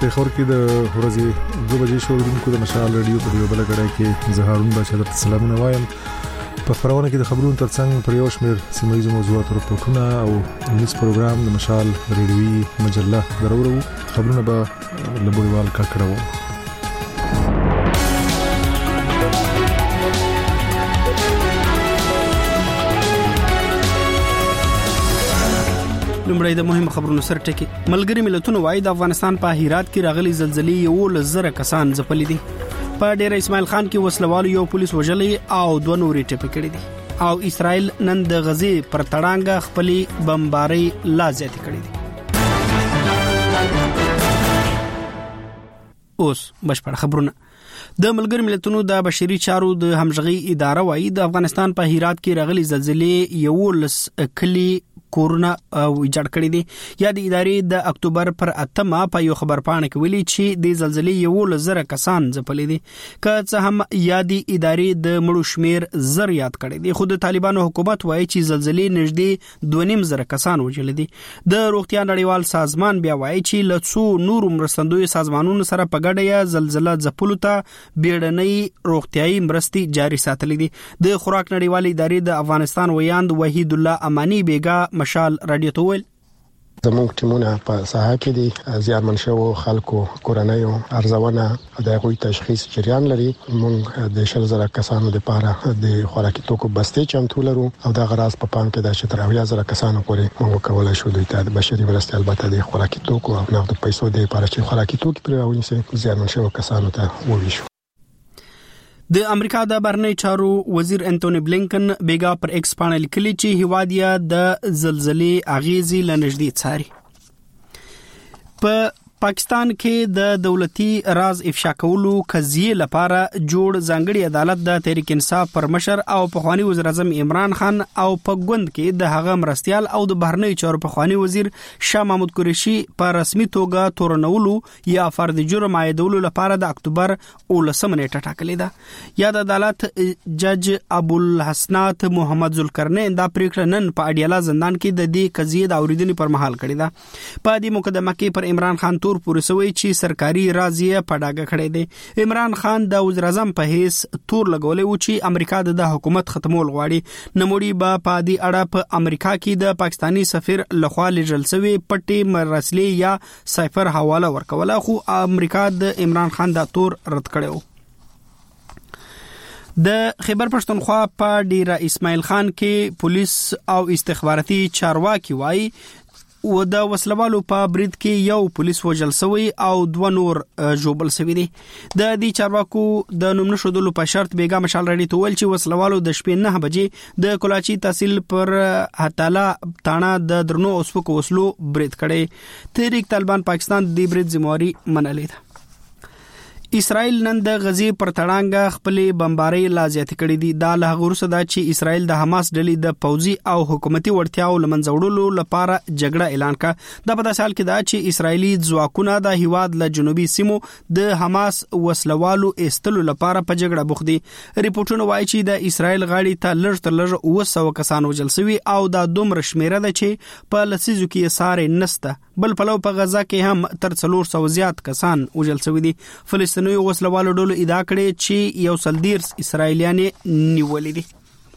خبر کې د ورځې 2 بجې شو د مشال رادیو په یو بل غړای کې زهارون بچا د سلامونه وایم په خبرونه کې د خبرونو ترڅنګ پر یو شمېر سیمایي موضوعات رپورټونه او نیوز پروګرام د مشال رادیوي مجله درورو خبرونه به لبویوال کړو. لمړی د مهم خبرونو سره ټکی. ملګری ملتونو وايي د افغانستان په هرات کې راغلي زلزلې 11,000 کسان ځپلي دي. په ډیر اسماعیل خان کې وسلوالو یو پولیس وژلې او 2 نورې ټپي کړي دي. او اسرائیل نن د غزې پر تړانګه خپلې بمباري لا زیاتې کړي دي. اوس بشپړ خبرونه. د ملګری ملتونو د بشري چارو د همغږي اداره وايي د افغانستان په هرات کې راغلي زلزلې 11 کلی کورونه او ایجاد کړی دي. یا د ادارې د اکتوبر پر 8 په یو خبرپاڼه کې ویلي چې د زلزلې 11,000 کسان ځپلي دي. که څه هم یادي ادارې د مړو شمیر زر یاد کړی دي، خو د طالبانو حکومت وایي چې زلزلې نږدې 2,500 کسان وژل دي. د روغتیا نړیوال سازمان بیا وایي چې له څو نورو مرستندوی سازمانونو سره په ګډه زلزلہ ځپلو ته بیړنۍ روغتیايي مرستې جاري ساتلې دي. د خوراک نړیوال ادارې د افغانستان ویاند وحید الله امانی بیگا مشال رادیو ته ویل زموږ ټیمونه په ساحه کې دي، زیانمن شوو خلکو کورنۍ ارزونه د غوي تشخیص جریان لري. موږ د 10,000 کسانو لپاره د خوراکي توکو بستې چمتو لرو او دا غراض په پام کې د 70,000 کسانو پورې موږ کولای شو د بشري مرستې البته د خوراکي توکو او نقد پیسو د لپاره چې خوراکي توکي پر راوړي زیانمن شوو کسانو ته وویشو. د امریکا د بهرنی چارو وزیر انټونی بلینکن بیگا پر ایکس باندې لیکلي چې هیوادیا د زلزلې اغیزې لنږدې څاري. په پاکستان کې د دولتي راز افشا کولو قضیې لپاره جوړ ځانګړي عدالت د تحریک انصاف پر مشر او پخوانی وزیر اعظم عمران خان او په ګوند کې د هغه مرستيال او د بهرنی چارو پخوانی وزیر شاه محمود قریشي په رسمي توګه تورنولو یا فرد جرم عایدولو لپاره د اکتوبر 19 نیټه ټاکلې ده. یا د عدالت جج ابوالحسنات محمد ذوالقرنین دا پریکړه نن په اډیالا زندان کې د دې قضیې د اوریدنې پر مهال کړې ده. په دې مقدمه کې پر عمران خان پورې سوي چې سرکاري راضیه پډاګه کړې ده. عمران خان د وزیر اعظم په هیڅ تور لګولې و چې امریکا د حکومت ختمول غواړي. نموړي با پادي اړه په امریکا کې د پاکستانی سفیر لخوا لجل سوي پټي مرسلې یا سایفر حواله ورکوله، خو امریکا د عمران خان د تور رد کړو. د خیبر پښتونخوا په ډیره اسماعیل خان کې پولیس او استخباراتي چارواکي وایي و د وسلوالو په برید کې یو پولیس وژل شوی او 2 نور ژوبل شوی دي. د دې چارواکو د نوم نشودلو په شرط بیگا مشال رډي تول چې وسلوالو د شپې 9 بجې د کلاچی تحصیل پر هتالا تانا د درنو اوسپکو وسلو برید کړي. تحریک طالبان پاکستان د برید ذمہواری منلې ده. اسرائیل نن د غزې پر تړانګه خپلې بمبارۍ لا زیاتې کړې دي. دا له هغه وروسته ده چې اسرائیل د حماس ډلې د پوځي او حکومتي وړتیاو لمنځه وړلو لپاره جګړه اعلان کړه. دا په داسې حال کې ده چې اسرائیلي ځواکونه د هیواد له جنوبي سیمو د حماس وسلوالو ایستلو لپاره په جګړه بوخت دي. ریپورتونه وایي چې د اسرائیل غاړي ته لږ تر لږ 200 کسان وژل شوي او دا دومره شمیره ده چې په لسیزو کې ساري نسته. بل پلو په غزا کې هم تر 400 زیات کسان وژل شوي دي. فلسطیني وسلوالو ډلو ادعا کړې چې 130 اسرائیلیان نیولې دي.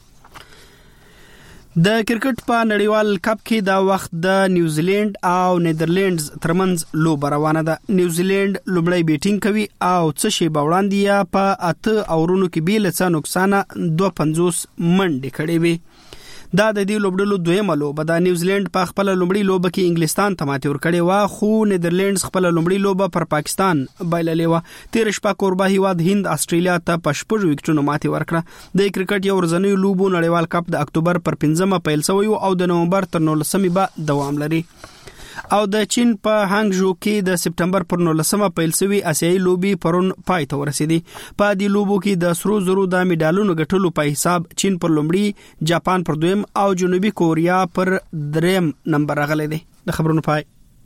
د کرکټ په نړیوال کپ کې دا وخت د نیوزیلند او نیدرلندز ترمنځ لوبه روانه ده. نیوزیلند لومړی بیټینګ کوي او څه شی باوړاندې په 8 اورونو کې بیل څه نقصان 250 منډې کړې وي. دا د دې لوبډلو دویمه لوبه ده. نیوزیلند په خپل لومړی لوبه کې انګلستان ته ماتې ورکړې و، خو نیدرلندز خپل لومړی لوبه پر پاکستان بایللې و. تیر شپه کوربه هیواد هند استرالیا ته په 6 وکټونو ماتې ورکړه. د کرکټ یو ورځنی لوبو نړیوال کپ د اکتوبر پر 15 پیل شوی او د نومبر تر 19 به دوام لري. او د چین په هانګژو کې د سپټمبر پر 19 پیل شوی آسیایي لوبي پرون پای ته ورسېدي. په دې لوبو کې د سرو زرو د میډالونو ګټلو په حساب چین پر لومړي، جاپان پر دویم او جنوبي کوریا پر دریم نمبر راغلي دي. د خبرونو پای.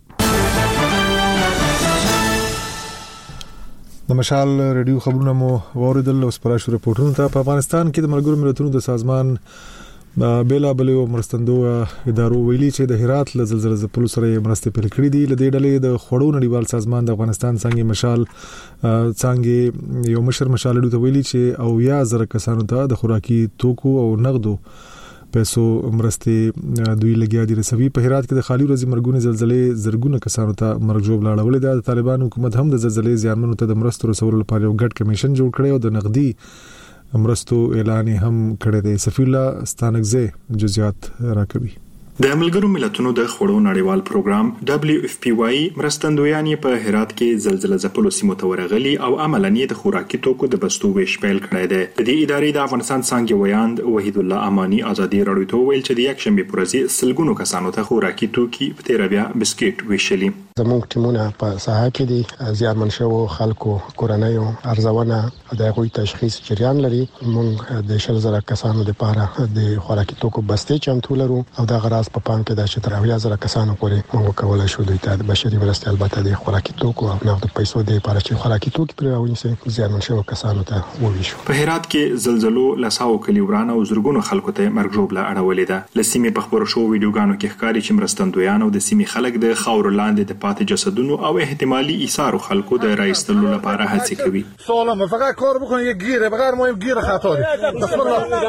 د مشال رادیو خبرونه مو واوریدل. اوس پر شروع رپورټونو ته. په افغانستان کې د ملګرو ملتونو د سازمان بلا بلو مرستندو ادارو ویلي چې د هرات له زلزلې ځپلو سره مرستې پیل کړې دي. لدې ډلې د خړو نړیوال سازمان د افغانستان څنګه مشال څنګه یو مشر مشال ته ویلي چې او یا زره کسانو ته د خوراکي توکو او نقدو پیسو مرستې دوی لګیا دي. رسوي په هرات کې د خالي ورځې مرګونی زلزلې زرګونه کسانو ته مرګ جوړ لاړولې ده. د طالبان حکومت هم د زلزلې زیانمنو ته د مرستو رسولو لپاره یو ګډ کمیشن جوړ کړی او د نقدي مرستو اعلان هم کړی دی. سفیر الله ستانکزه جزئیات راکوي. د ملګرو ملتونو د خړو نړیوال پروګرام WFP مرستندویان په هرات کې زلزلې ځپلو سیمو ته ورغلي او عملاً د خوراکي توکو د بستو ویش پیل کړی دی. د دې ادارې د افغانستان څنګه ویاند وحید الله امانی ازادي راډیو ته ویل چې د یک شنبه پر ورځ سلګونو کسانو ته خوراکي توکي په تیر بیا بسکټ ویشلي. زموږ ټیمونه په ساحه کې دي زیانمن شوو خلکو کورنیو ارزونه د غوي تشخیص جریان لري. موږ د 10000 کسانو لپاره د خوراکي توکو بستې چمتو لرو او د غراس په پام کې د 10000 کسانو پورې موږ کولای شو د بشري مرستې البته د خوراکي توکو او نقد پیسو د لپاره چې خوراکي توکي پر راوړي زیانمن شوو کسانو ته وویشو. په هرات کې زلزلو لساو کلی ورانه او زرګونو خلکو ته مرګ جوړه اړولې ده. لسیمه په خبرو شو ویډیوګانو کې ښکاري چې مرستندویان او د سیمې خلک د خاور لاندې د پاتې جسدونو او احتمالي ایثار خلکو د رایستلو لپاره هڅه کوي. سلام فقط کار بکنید یک گیره بغیر ما گیر خطاری بسم الله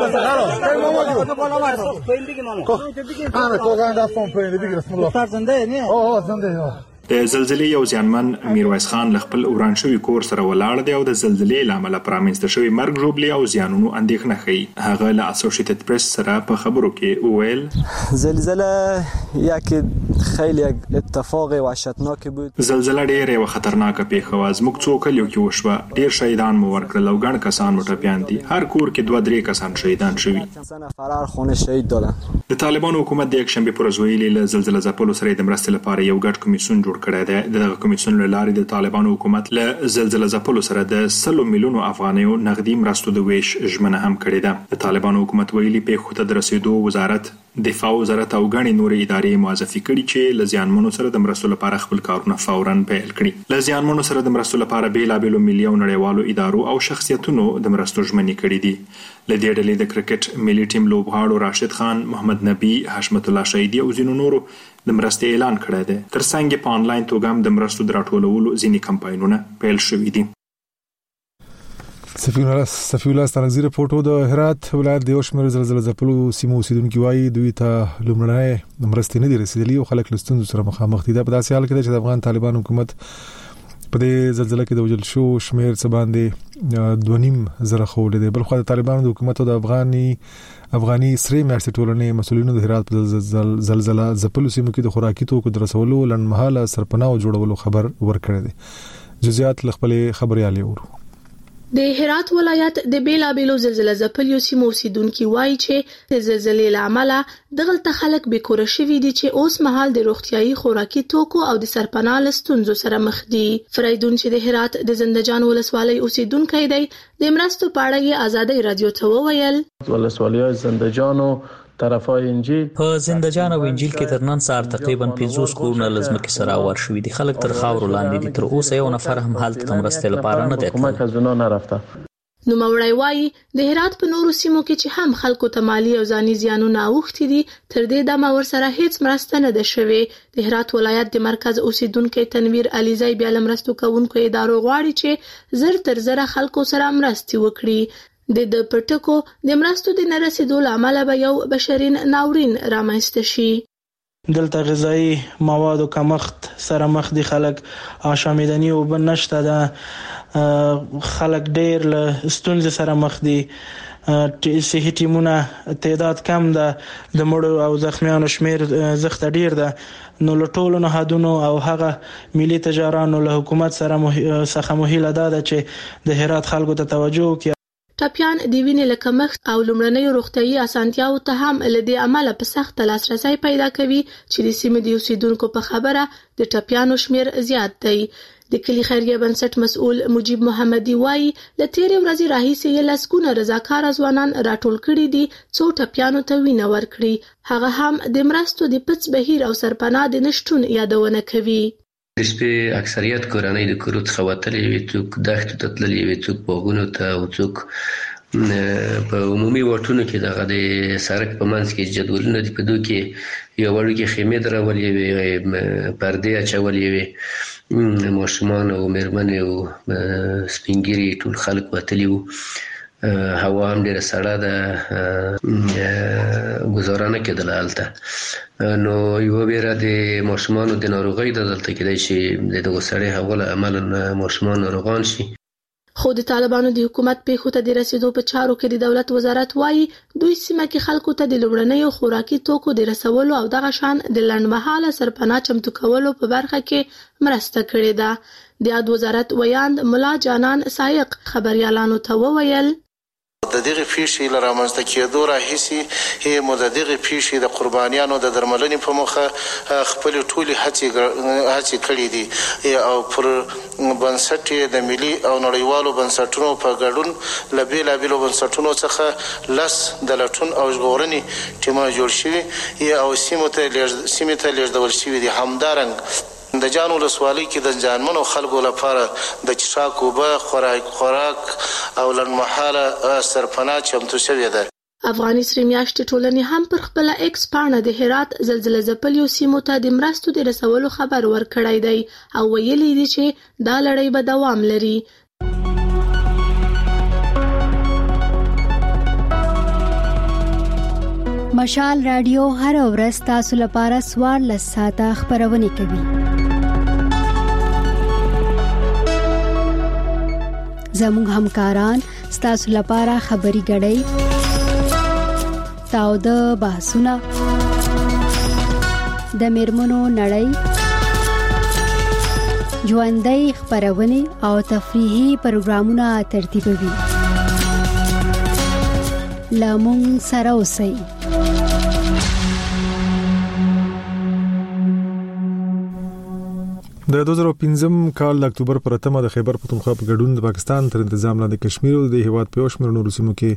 د زلزلې یو ځانمن میرویس خان خپل وران شوی کور سره ولاړ دی او د زلزلې لامل پرامنځته شوی مرګ جوړلی او زیانونو اندېښنه کوي. هغه له اسوسییټډ پریس سره په خبرو کې وویل زلزله یک خیلی اتفاق وحشتناک بود. زلزله ډېره خطرناکه پیښه و. زموږ څو کلیو کې وشوه. ډېر شهیدان مو ورکړل او ګڼ کسان مو ټپیان دي. هر کور کې 2-3 کسان شهیدان شوي. د طالبان حکومت د یک شنبه پر ورځ ویلي له زلزلې ځپلو سره د مرستې لپاره یو ګډ کمیسیون جوړ کړی دی. دغه کمیسیون له لارې د طالبان حکومت له زلزلې ځپلو سره د 100 میلیونو افغانیو نقدي مرستو د ویش ژمنه هم کړې ده. د طالبان حکومت ویلي پیښو ته د رسیدو وزارت دفاع وزارت او غړي نورې ادارې موظفي کړي چې له زیانمنو سره د مرستو لپاره خپل کارونه فوراً پیل کړي. له زیانمنو سره د مرستو لپاره بیلابېلو ملي او نړیوالو ادارو او شخصیتونو د مرستو ژمنې کړې دي. له دې ډلې د کرکټ ملي ټیم لوبغاړو راشد خان، محمد نبی، حشمت الله شهیدی او ځینو نورو د مرستې اعلان کړی دی. ترڅنګ په انلاین توګه هم د مرستو د راټولولو ځینې کمپاینونه پیل شوي دي. سفیر الله ستانکزه رپورټو د هرات ولایت د یوشمیر زلزلې ځپلو سیمو اوسیدونکو وايي دوی ته لومړنۍ مرستې نه دي رسیدلې او خلک له ستونزو سره مخامخ دي. په داسې حال کې چې د افغان طالبان حکومت په دې زلزلې کې د وژل شو شمیر څه باندې 2.5 خولې دي. بلخو د طالبانو د حکومت او د افغاني سری میاشتې ټولنې مسولینو د هرات په زلزلې ځپلو سیمو کې د خوراکي توکو د رسولو لنډمهاله سرپناه جوړولو خبر ورکړی دی. جزئیات خپل خبريالي ورو. د هرات ولایت د بیلابېلو زلزلې ځپلو سیمو اوسیدونکو وایي چې د زلزلې لامل دغلته خلک به کور شوي دي چې اوس مهال د روغتيایي خوراکي توکو او د سرپناه لستونزو سره مخ دي. فریدون چې د هرات د زندجان ولسوالۍ اوسیدونکی دی د مرستو په اړه یې ازادي رادیو ته وویل. ولسوالۍ زندجانو طرفای انجیل په زندجان او انجیل کې تر نن سهار تقریبا 50 کورونه لزمکه سره ور شوې دي. خلک تر خاور لاندې دي. تر اوسه یو نفر هم حالت مرستې لپاره نه دی. کومه خزونه نه رافته. نو مورای وایي د هرات په نورو سیمو کې چې هم خلکو ته مالی او ځاني زیانونه اوښتي دي تر دې دمه ورسره هیڅ مرسته نه ده شوې. د هرات ولایت د مرکز اوسیدونکو تنویر علیزی بیا لمرستو کوونکو ادارو غواړي چې زر تر زر خلکو سره مرستې وکړي. د پټکو د مرستو د نرسیدو لامل به یو بشرین ناورین رامنځته شي. دلته غذایی موادو کمښت سره مخ دي. خلک آشامیدنی او بنشته ده. خلک ډیر له ستونزې سره مخ دي. صحي ټیمونه تعداد کم ده. د مړو او زخمیانو شمیر زخت ډیر ده. نو له ټولو نهادونو او هغه ملي تجارانو له حکومت سره مهیله ده چې د هرات خلکو ته توجه وکړي. ټپیان د وینې له کمښت او لومړنیو روغتيایي اسانتیاو ته هم له دې عمله په سخت لاسرسي پیدا کوي چې د سیمې د اوسیدونکو په خبره د ټپیانو شمیر زیات دی. د کلی خیریه بنسټ مسؤل مجيب محمدي وایي د تیرې ورځې راهیسې لسګونه رضاکار ځوانان راټول کړي دي څو ټپیانو ته وینه ورکړي. هغه هم د مرستو د پڅ بهیر او سرپناه د نشټون یادونه کوي. د شپې اکثریت کورنۍ د کورو څخه وتلې وي. څوک دښتو ته تللي وي، څوک باغونو ته او څوک په عمومي واټونو کې دغه د سړک په منځ کې جدولونه دي، په دوی کې یو وړوکې خیمې درولې وې، پردې اچولې وې، ماشومان او مېرمنې او سپین ږیري ټول خلک وتلي وو. هوا هم ډېره سړه ده، ګزاره نه کېدله هلته. نو یوه ویره د ماشومانو د ناروغۍ ده، دلته کېدای شي د دغو سړې هوا له امله ماشومان ناروغان شي. خو د طالبانو د حکومت پیښو ته د رسیدو په چارو کې د دولت وزارت وایي دوی سیمه کې خلکو ته د لومړنیو خوراکي توکو د رسولو او دغه شان د لنډمهاله سرپناه چمتو کولو په برخه کې مرسته کړې ده. د یاد وزارت ویاند ملا جانان سایق خبريالانو ته وویل د دغه پیښې لرامنځته کېدو راهیسي هم د دغه پیښې د قربانیانو د درملنې په مخه خپل ټولي هڅې کړې دي او پر بنسټ د ملي او نړیوالو بنسټونو په ګډون له بیلابېلو بنسټونو څخه د لټون او ژغورنې ټیمونه جوړ شوي او سیمې ته لیږدول شوي دي. همدارنګ د جان ولسوالۍ کې د ځانمنو خلکو لپاره د څښاک اوبه، خوراک او لنډمهاله سرپناه چمتو شوې ده. افغاني سرې میاشتې ټولنې هم پر خپل ایکس پاڼه د هرات زلزلې ځپلیو سیمو ته د مرستو د رسولو خبر ورکړی دی او ویلي دي چې دا لړۍ به دوام لري. مشال رادیو هر ورځ تاسو لپاره 14 ساعته خبرونه کوي. زموږ همکاران ستاسو لپاره خبري غړي تاو د بحثونه د میرمنو نړۍ ژوندۍ خبرونه او تفریحي پروګرامونه ترتیبوي. لامون سره اوسئ. د 2015 کال د اکتوبر پر 8 د خیبر پختونخوا په ګډون د پاکستان تر تنظیم لاندې کشمیر او د هیواد په شمیر نورو سیمو کې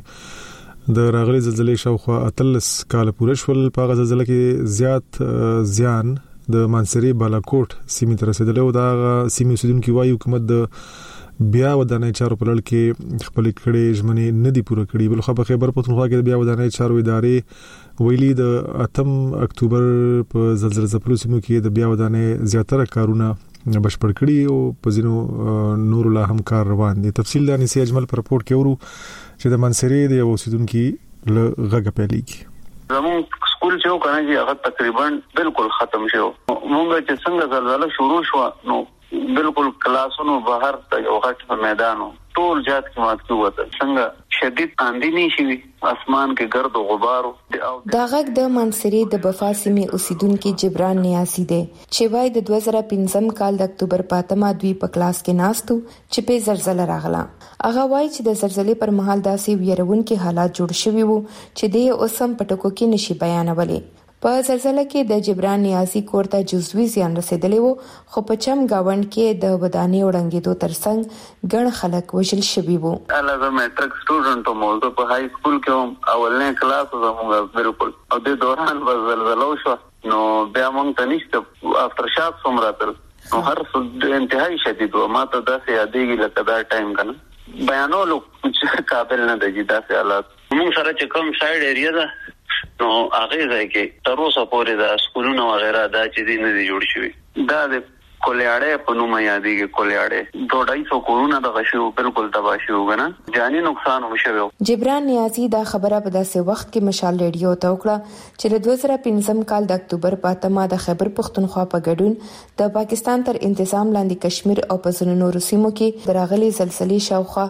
د راغلي زلزلې شاوخوا 13 کال پوره شول. په غزا زلزلې کې زیات زیان د مانسری بالاکوټ سیمې تر رسیدلو. دا سیمې اوسیدونکو وايي حکومت د بیا ودانۍ چارو په لړ کې خپل کړي ژمنې نه دي پوره کړې. بل خو په خیبر پختونخوا کې د بیا ودانۍ چارو ادارې ویلي د 8 اکتوبر په زلزلې ځپلو سیمو کې د بیا ودانۍ زیاتره کارونه بشپړ کړي او په ځینو نور لا هم کار روان دي. تفصیل د انیسي اجمل پر رپورت کې ورو چې د منصري د اوسیدونکو له غږ پیلېږي. زمون سکول چې وکړای چې هغه تقریبا بالکل ختم شو. موږ چې څنګه زلزلہ شروع شو نو بالکل کلاسونو بهر ته یو غټ میدانو ټول جات کې مات کیوته. څنګه شدید اندی نشي اسمان کې ګرد او غبار. دا غږ د منصري د بفاسمي اوسیدونکو جبران نیاسي دی چې وای د 2015 کال د اکتوبر په 8 دوی په کلاس کې ناستو چې په زلزلہ راغله. هغه وای چې د زلزلې پر مهال داسې ویرونکي حالات جوړ شوي وو چې د اوسم پټکو کې نشي بیانولې. په زلزلہ کې د جبران نیاسي کور ته جزوي زیان رسیدلی وو خو په چم گاوند کې د ودانۍ وړاندېدو ترڅنګ ګڼ خلک وژل شوي وو. علاوه میټرک سټوډنټ مو په های سکول کې اولنې کلاس زموږ بالکل او د دوران زلزلہ شو نو بیا موږ ته نشته افتر شاک څومره تر نو هر څه انتهایی شدید و. ما ته داسې یادېږي لکه دا ټایم کنه بیانولو قابل نه دی داسې حالات. موږ سره چې کوم سایډ ایریا ده نو هغه ځای کې تر اوسه پورې د سکولونو وغیرہ دا چې دي نه دي جوړ شوي. دا د کولیاړې په نوم یادېږي. کولیاړې 250 کورونه د غشو بالکل تباہ شو غنه جاني نقصان وشو. جبران نیازي دا خبره په داسې وخت کې مشال ریډیو ته وکړه چې د 2015 کال د اکتوبر په 8 د خیبر پختونخوا په ګډون د پاکستان تر انتظام لاندې کشمیر او په ځینو نورو سیمو کې دراغلي زلزلې شاوخوا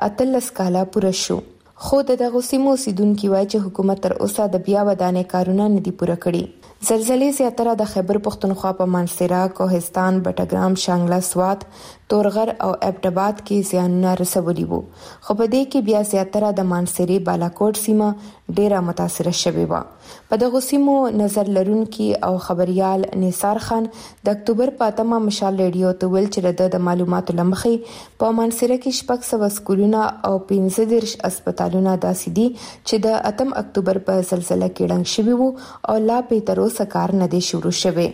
13 کاله پوره شو. خو دغه سیمو اوسیدونکو وایي چې حکومت تر اوسه د بیا ودانۍ کارونه نه دي پوره کړي. زلزلې زیاتره د خیبر پختونخوا په مانسرا، کوهستان، بټګرام، شانګله، سوات، تورغر او ابټاباد کې زیانونه رسولي وو. خو په دې کې بیا زیاتره د مانسری بالاکوټ سیمه ډیره متاثر شوې و. په دغه سیمو نظر لرونکي او خبريال نثار خان د اکتوبر په 8 مشال ریډیو ته ویل چې د معلوماتو لمخې په مانسره کې 600 سکولونه او 15 هسپتالونه داسې دي چې د 8 اکتوبر په زلزلہ کې ړنګ شوي وو او لا په تر اوسه کار نه دی شروع شوی.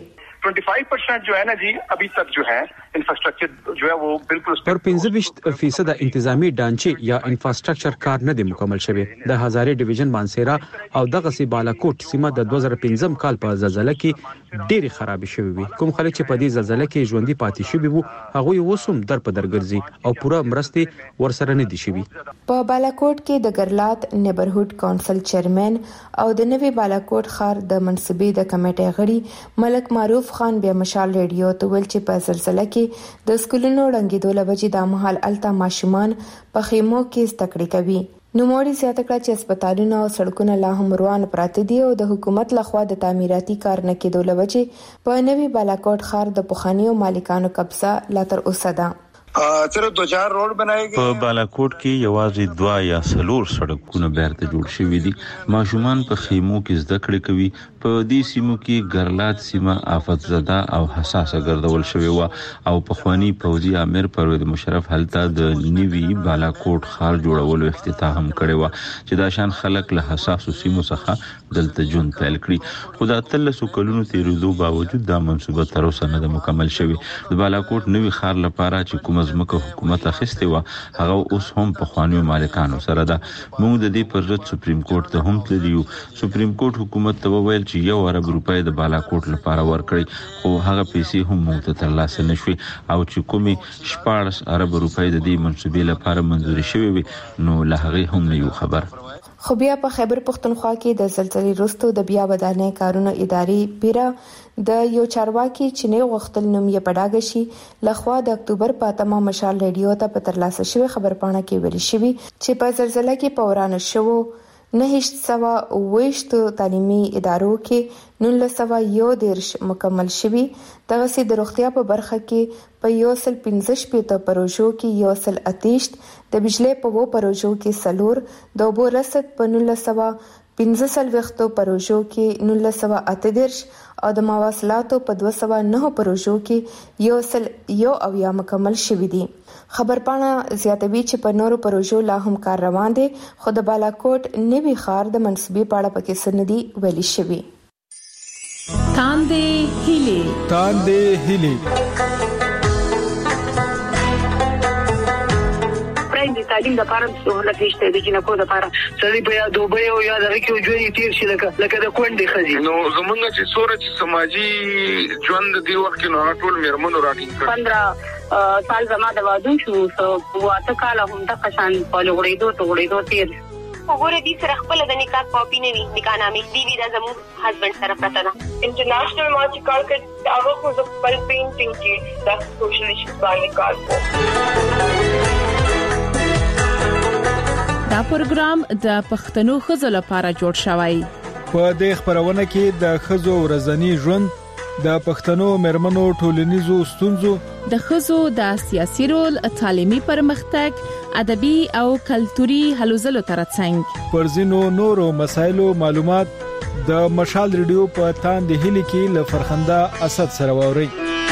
25% जो है ना जी अभी तक जो है इंफ्रास्ट्रक्चर जो है वो बिल्कुल پر 25% انتظامی ډانچې یا انفراستراکچر کار نه دی مکمل شوی. د هزاره ډیویژن مانسیرا او دغه سی بالاکوټ سیمه د 2015 کال په زلزلہ کې ډېری خراب شوی وي. کوم خلک چې په دې زلزلہ کې ژوندۍ پاتې شوی وو هغه وسوم در په درګرځي او پوره مرستې ورسره نه دي شوی. په بالاکوټ کې د ګرلات نیبرهود کونسل چیرمن او د نوي بالاکوټ ښار د منصبي د کمیټې غړي ملک معروف خان بیا مشال ریډیو ته ویل چې په زلزلہ کې د سکولونو ړنګېدو لوجې د مهال التا ماشومان په خیمو کې زده کړې کوي. نوموړي زیاته کړه چې هسپتالونه او سړکونه لا هم روان پراته دي او د حکومت لخوا د تعمیراتي کار نه کېدو لوجې په نوي بالاکوټ ښار د پخوانیو مالکانو قبضه لا تر اوسه ده. صرف 2-4 روډ بنایي په بالاکوټ کې یوازې 2 یا 3 سړکونه بیرته جوړ شوي دي. ماشومان په خیمو کې زده کړې کوي. په دې سیمو کې ګرلات سیمه آفت زده او حساسه ګرځول شوی و او په خواني پوځي امیر پرویز مشرف هلته د نیوي بالاکوټ ښار جوړولو افتتاح هم کړی و چې دا شان خلک له حساسو سیمو څخه دلته جون پیل کړی. خو دا 13 کلونو تیریدو باوجود دا منصوبه تر اوسه نه مکمل شوی. د بالاکوټ نوي ښار لپاره چې کوم ځمکه حکومت اخیسته و هغه اوس هم په خوانیو مالکانو سره ده. موږ د دې پر ضد سپریم کورټ ته هم تللیو. سپریم کورټ حکومت ته وویل چې 1 ارب روپۍ د بالاکوټ لپاره ورکړي خو هغه پیسې هم موږ ته ترلاسه نشوي او چې کومي 14 ارب روپۍ د دې منصوبې لپاره منځوري شوې وي نو له هغه هم نه یو خبر. خو بیا په خیبر پختونخوا کې د زلزلې وروسته د بیا ودانۍ کارونو ادارې پیرا د یو چارواکي چې نه غوښتل نوم یې پډاګ شي لخوا د اکتوبر په اتمه مشال ریډیو ته په ترلاسه شوی خبرپاڼه کې ویل شوی چې په زلزلہ کې په ورانه شوو 920 تعلیمي ادارو کې 1911 مکمل شوی. دغه سي د روغتیا په برخه کې په 115 پروژو کې 128 د بجلی په وو پروژو کې سلور د اوبو رسد په 1915 پروژو کې 1938 او د مواصلاتو په 209 پروژو کې یو مکمل شوی دي. خبرپاڼه زیاتوي چې په نورو پروژو لا هم کار روان دي خو د بالاکوټ نوي ښار د منصبي پاړه پکې سندي ویلي شوی. تاندې هلي د تعلیم د لپاره سہولت نشته د جنکو د لپاره سړي په یاد دوبه او یاد راکې ژوند تیر شي لکه د کونډې خزي نو زمونږ چې سورج سماجی ژوند دی وخت نو ټول میرمنو راټینګ 15 سال زما د واده شو واته کال هم د قشان په لوړېدو تیر وګوره دې سره خپل د نکاح کاپی نه وي نکاح نامې دی دا زموږ هسبند سره پراته ده. انټرنیشنل مارچ کار کړ هغه خو د خپل پینټینګ کې د سوشل ایشوز باندې کار کوي. دا پروګرام د پښتنو خزو لپاره جوړ شوی. په دې خبرونه کې د خزو ورځنی ژوند د پښتنو مرمنو ټولنیزو ستونزو د خزو د سیاسي رول تعلیمي پرمختګ ادبي او کلتوري هلو ځلو ترڅنګ پر ځینو نورو مسایلو معلومات د مشال ریډیو په تاندې هلي کې ل فرخنده اسد سره ووري.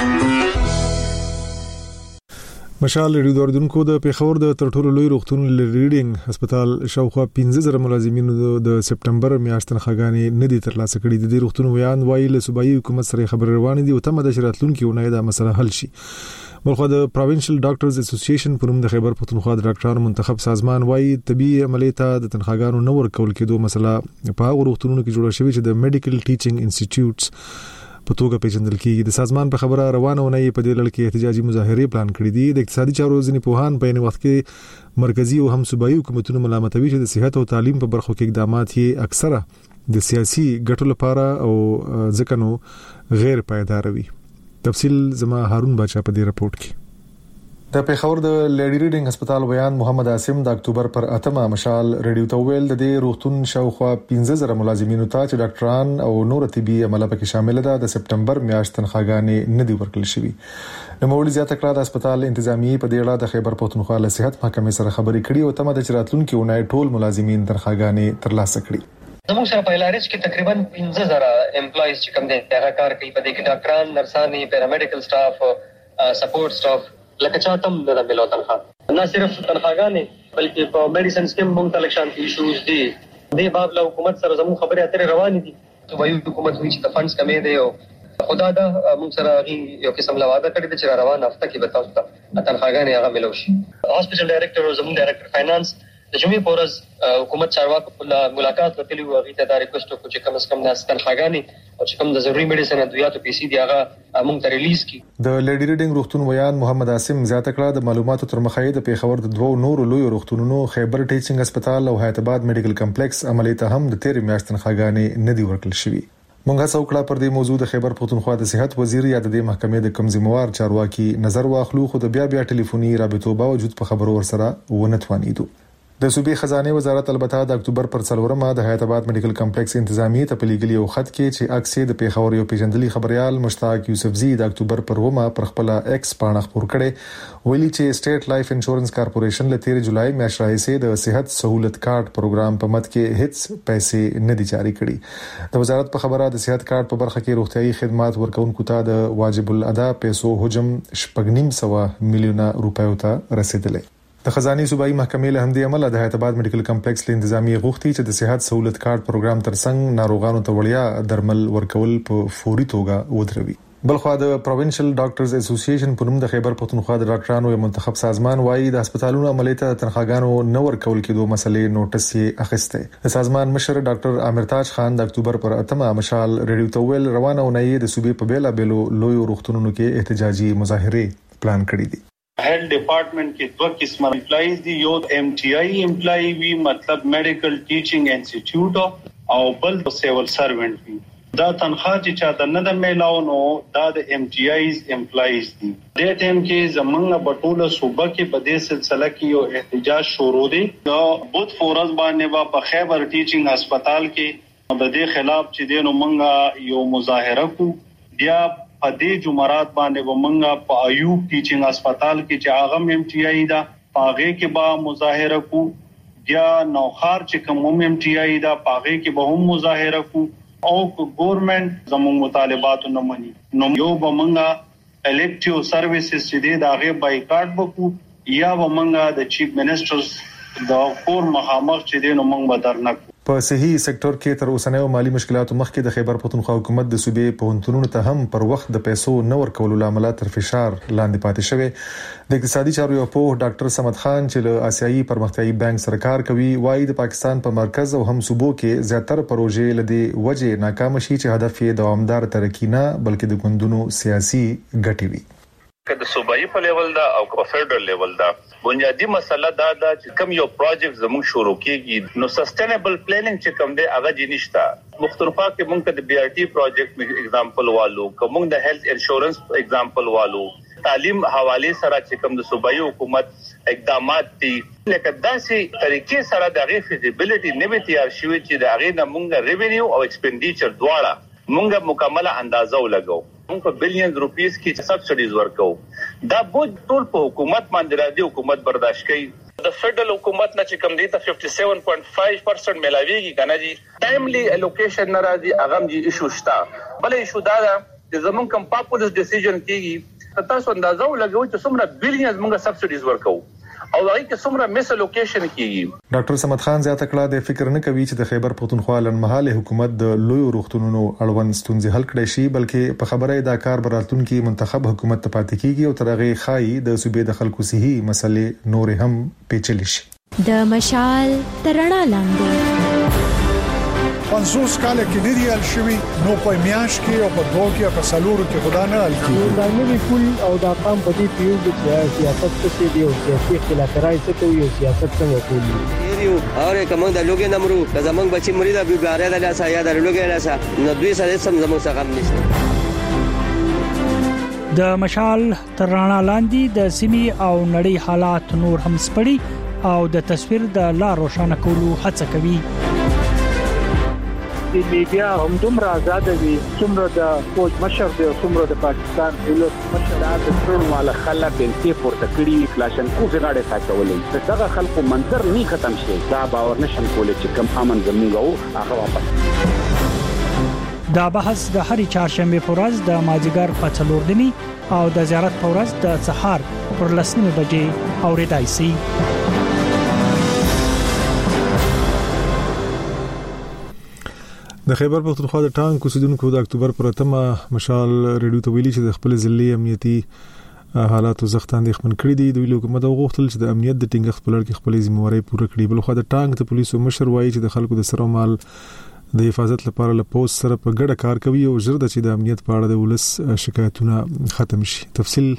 مشال ریډیو اوردونکو د پیښور د ترټولو لوی روغتون ریډینګ هسپتال شاوخوا 15000 ملازمینو د سپټمبر میاشت تنخواګانې نه دي ترلاسه کړې. د دې روغتون ویان وایي له صوبایي حکومت سره خبر روان دي او تمه د شراتلونکو نه دا مسله حل شي. بلخو د پروینشل ډاکټرز اسوسییشن په نوم د خیبر پختونخوا د ډاکټرانو منتخب سازمان وایي طبي عملیات د تنخواګانو نه ورکول کېدو مسله په هغه روغتونونو کې جوړه شوې چې د میډیکل ټیچینګ انسټیټیوټس په توګه پیژندل کیږي. د سازمان په خبره روانونه په دې لړ کې احتجاجي مظاهره پلان کړې دي. د اقتصادي چارو ځینې پوهان په یوه وخت کې مرکزی او هم صوبایي حکومتونو ملامتوي چې د صحت او تعلیم په برخو کې اقدامات یې اکثره د سیاسي ګټو لپاره او ځکه نو غیر پایدار وي. تفصیل زما هارون بچا په دې رپورت کې. د پیښور د لیډي ریډینګ هسپتال ویان محمد عاصم د اکتوبر پر اتمه مشال ریډیو ته ویل د دې روغتون شاوخوا 15000 ملازمینو ته چې ډاکټران او نور طبي عمله پکې شامل ده د سپټمبر میاشت تنخواګانې نه دي ورکړل شوې. نو مولوی زیاته کړه د هسپتال انتظامیه په دې اړه د خیبر پختونخوا له صحت محکمې سره خبرې کړې او تمه د چراتلونکو نه ټول ملازمین تنخواګانې ترلاسه کړي. زموږ سره په لارج کې تقریبا 15000 امپلایز چې کوم دي هغه کار کوي. په دې کې ډاکټران، نرسانې، پیرامیډیکل سټاف، سپورټ سټاف لکه چاته د ملو تنخواه نه صرف تنخواګانې بلکې په میډیسن سکیم هم کلیکشن ایشوز دي. دې باب له حکومت سره زموږ خبرې اترې روانې دي. صوبایي حکومت وایي چې د فندز کمې دی او خدا دا موږ سره یو قسم لواده کړی چې روان هفته کې به تاسو ته تنخواګانې هغه ملو شي. هاسپټل ډایریکټر او زموږ ډایریکټر فاینانس د جمعې په ورځ حکومت چارواکو په ملاقات وکړي او هغه ته دا ریکوست وکړو چې کم از کم د تنخواګانې او چې کم د ضروري میډیسن ادویاتو پیسې دی هغه موږ ته ریلیز کړي. د لیډی ریډینګ روغتون ویان محمد عاصم زیاته کړه د معلوماتو تر مخه د پیښور د دوه نورو لوی روغتونونو خیبر ټیچینګ هسپتال او حیات آباد میډیکل کمپلیکس عملی ته هم د 13 میاشتې تنخواګانې نه دی ورکړل شوی. مونږه څوکړه پر دې موضوع د خیبر پختونخوا د صحت وزیر یا د محکمې د کمزموار چارواکي نظر واخلو خو د بیا ټلیفوني رابطو باوجود په خبرو ورسره ونه توانیدو. د صوبې خزانه وزارت البته د اکتوبر پر 4مه د حیات آباد میډیکل کمپلیکس انتظامی ته پلیګلی او خط کې چې اکسې د پیښور یو پیژندلي خبريال مشتاق یوسفزی د اکتوبر پر 1مه پر خپل ایکس پاڼه خبر کړي ویلي چې سټیټ لایف انشورنس کارپوریشن له 13 جولای میاشتې راهیسې د صحت سہولت کارت پروګرام په مد کې هیڅ پیسې نه دي جاری کړي. د وزارت په خبره د صحت کارت په برخه کې روغتيایي خدمات ورکونکو ته د واجب الادا پیسو حجم 8.5 میلیونه روپیو ته رسیدلی. د خزانه صوبایي محکمې له همدې عمله د حیات آباد میډیکل کمپلیکس له انتظامی غوښتي چې د صحت سہولت کارت پروګرام ترڅنګ ناروغانو ته وړیا درمل ورکول په فوري توګه ودروي. بلخو د پروینشل ډاکټرز اسوسییشن په نوم د خیبر پختونخوا د ډاکټرانو یو منتخب سازمان وایي د هسپتالونو عملیات تنخواګانو نه ورکول کېدو مسلې نوټس یې اخیسته. د سازمان مشر ډاکټر عامرتاج خان د اکتوبر پر 8مه مشال ریډیو ته ویل روانه اونۍ د صوبې په بیلا بیلو لوی روغتونونو کې احتجاجي مظاهره پلان کړی دي. हेल्थ डिपार्टमेंट के दो किस्म एम्प्लॉइज दी यो एमटीआई एम्प्लॉय भी मतलब medical teaching institute او بل civil servant भी دا تنخواه چې چا د نه د میلاونو دا د एमटीआईز एम्प्लॉइज دي. د ټیم کې زمونږ بټوله صوبه کې په دې سلسله کې یو احتجاج شروع دي. نو بوت فورز باندې په خیبر ټیچینګ هسپتال کې د دې خلاف چې دینو مونږه یو مظاهره کو بیا په دې جمعرات باندې ومنګه په ایوب ټیچینګ هسپتال کې چې اغم MTI دا پاغه کې با مظاهره کو بیا نوخار چې کوم MTI دا پاغه کې به هم مظاهره کو او ګورنمنت زموږ مطالبات نه مني نو یو ومنګه الکټیو سرویسز چې دا غي بایکاټ وکړو یا ومنګه د چیف منسټرز دا کور مخامخ چې دینو موږ بدرنک په صحي سېکټر کې تر اوسنیو مالی مشکلاتو مخکې د خیبر پختونخوا حکومت د صوبې په هنتونو ته هم پر وخت د پیسو نه ورکولو لامل تر فشار لاندې پاتې شوی. د اقتصادي چارو یو په ډاکټر صمد خان چې له آسیایي پرمختیایي بانک سرکار کوي وایي د پاکستان په مرکز او هم صوبو کې زیاتره پروژې لدی وجه ناکام شي چې هدف یې دوامدار ترقی نه بلکې د ګوندونو سیاسي ګټې وي. که د صوبایي په لیول دا او په فدرل لیول دا بنیادی مسله دا چې کوم یو پروجیکټ زموږ شروع کیږي نو سستینبل پلانینګ چې کوم دی هغه جنښتا. مختلفه کې موږ د BRT پروجیکټ ایگزامپل والو کوم د هیلث انشورنس ایگزامپل والو تعلیم حواله سره چې کوم د صوبایي حکومت اقدامات دي لکه داسې طریقې سره د غي فیزیبিলিټي نه تیار شوی چې د غي نه موږ ریونیو او ایکسپنډیچر دواړه موږ مکمله اندازه ولګو. موږ په بلین روپیس کې سبسډیز ورکو. دا بوج ټول په حکومت باندې راځي حکومت برداشت کوي. د فدرل حکومت نه چې کوم دی ته 57.5% ملاويږي کنه جی ټایملی الوکیشن ناراضي اغم جی ایشو شتا بل ایشو دا چې زمون کوم پاپولس ډیسیژن کیږي تاسو اندازو لګوي چې څومره بلینز موږ سبسډیز ورکو او هغه کې څومره مس الوکیشن کیږي. ډاکټر صمد خان زیاته کړه د فکر نه کوي چې د خیبر پختونخوا لنمحاله حکومت د لوی روغتونونو اړوند ستونزې حل کړي شي بلکې په خبره دا کار براتونکو منتخب حکومت ته پاتې کیږي او ترغه خای د صوبې د خلکو صحي مسلې نور هم پیچلې شي. د مشال ترڼا لاندې 50 کال کې دی ال شوی نو په میاش کې او په دوه کې په سالورو کې خدا نه ال کې دا نوی کول او دا قام په دې پیو د سیاست څخه دی او سیاسي اختلافات څخه یو سیاست څنګه کوي یو اوره کوم د لوګي نمرو د زمنګ بچی مریدا بیګاره د لاسه یا د لوګي لاسه نو دوی سره سم زموږ څخه نشته. د مشال ترڼا لاندې د سیمې او نړۍ حالات نور هم سپړي او د تصویر د لا روښانه کولو هڅه کوي. د میډیا هم دومره آزاد دي څومره د فوج مشر دی څومره د پاکستان دولت مشر د ټول مال خلک بنتي پورته کړی کلاشن کو زغاړه ساتولې دغه خلکو منظر نه ختم شي دا باور نشم کولای چې کم امن زموږ او هغه واپس. دا بحث د هرې چهارشنبه په ورځ د مازیګر په 4 او د زیارت په ورځ د سهار پر 10 بجې اوریدای شي. د خیبر پختونخوا د ټانک اوسیدونکو د اکتوبر پر 8 مشال ریډیو ته ویلي چې د خپل ځلې امنیتي حالاتو زغتان د خپل کړی دي د حکومت غوښتل چې د امنیت د ټینګښت په لړ کې خپل ځمواري پوره کړي. بل خو د ټانک د پولیسو مشر وایي چې د خلکو د سر او مال د حفاظت لپاره له پوس سره په ګډه کار کوي او ژر د چې د امنیت په اړه د ولس شکایتونه ختم شي. تفصیل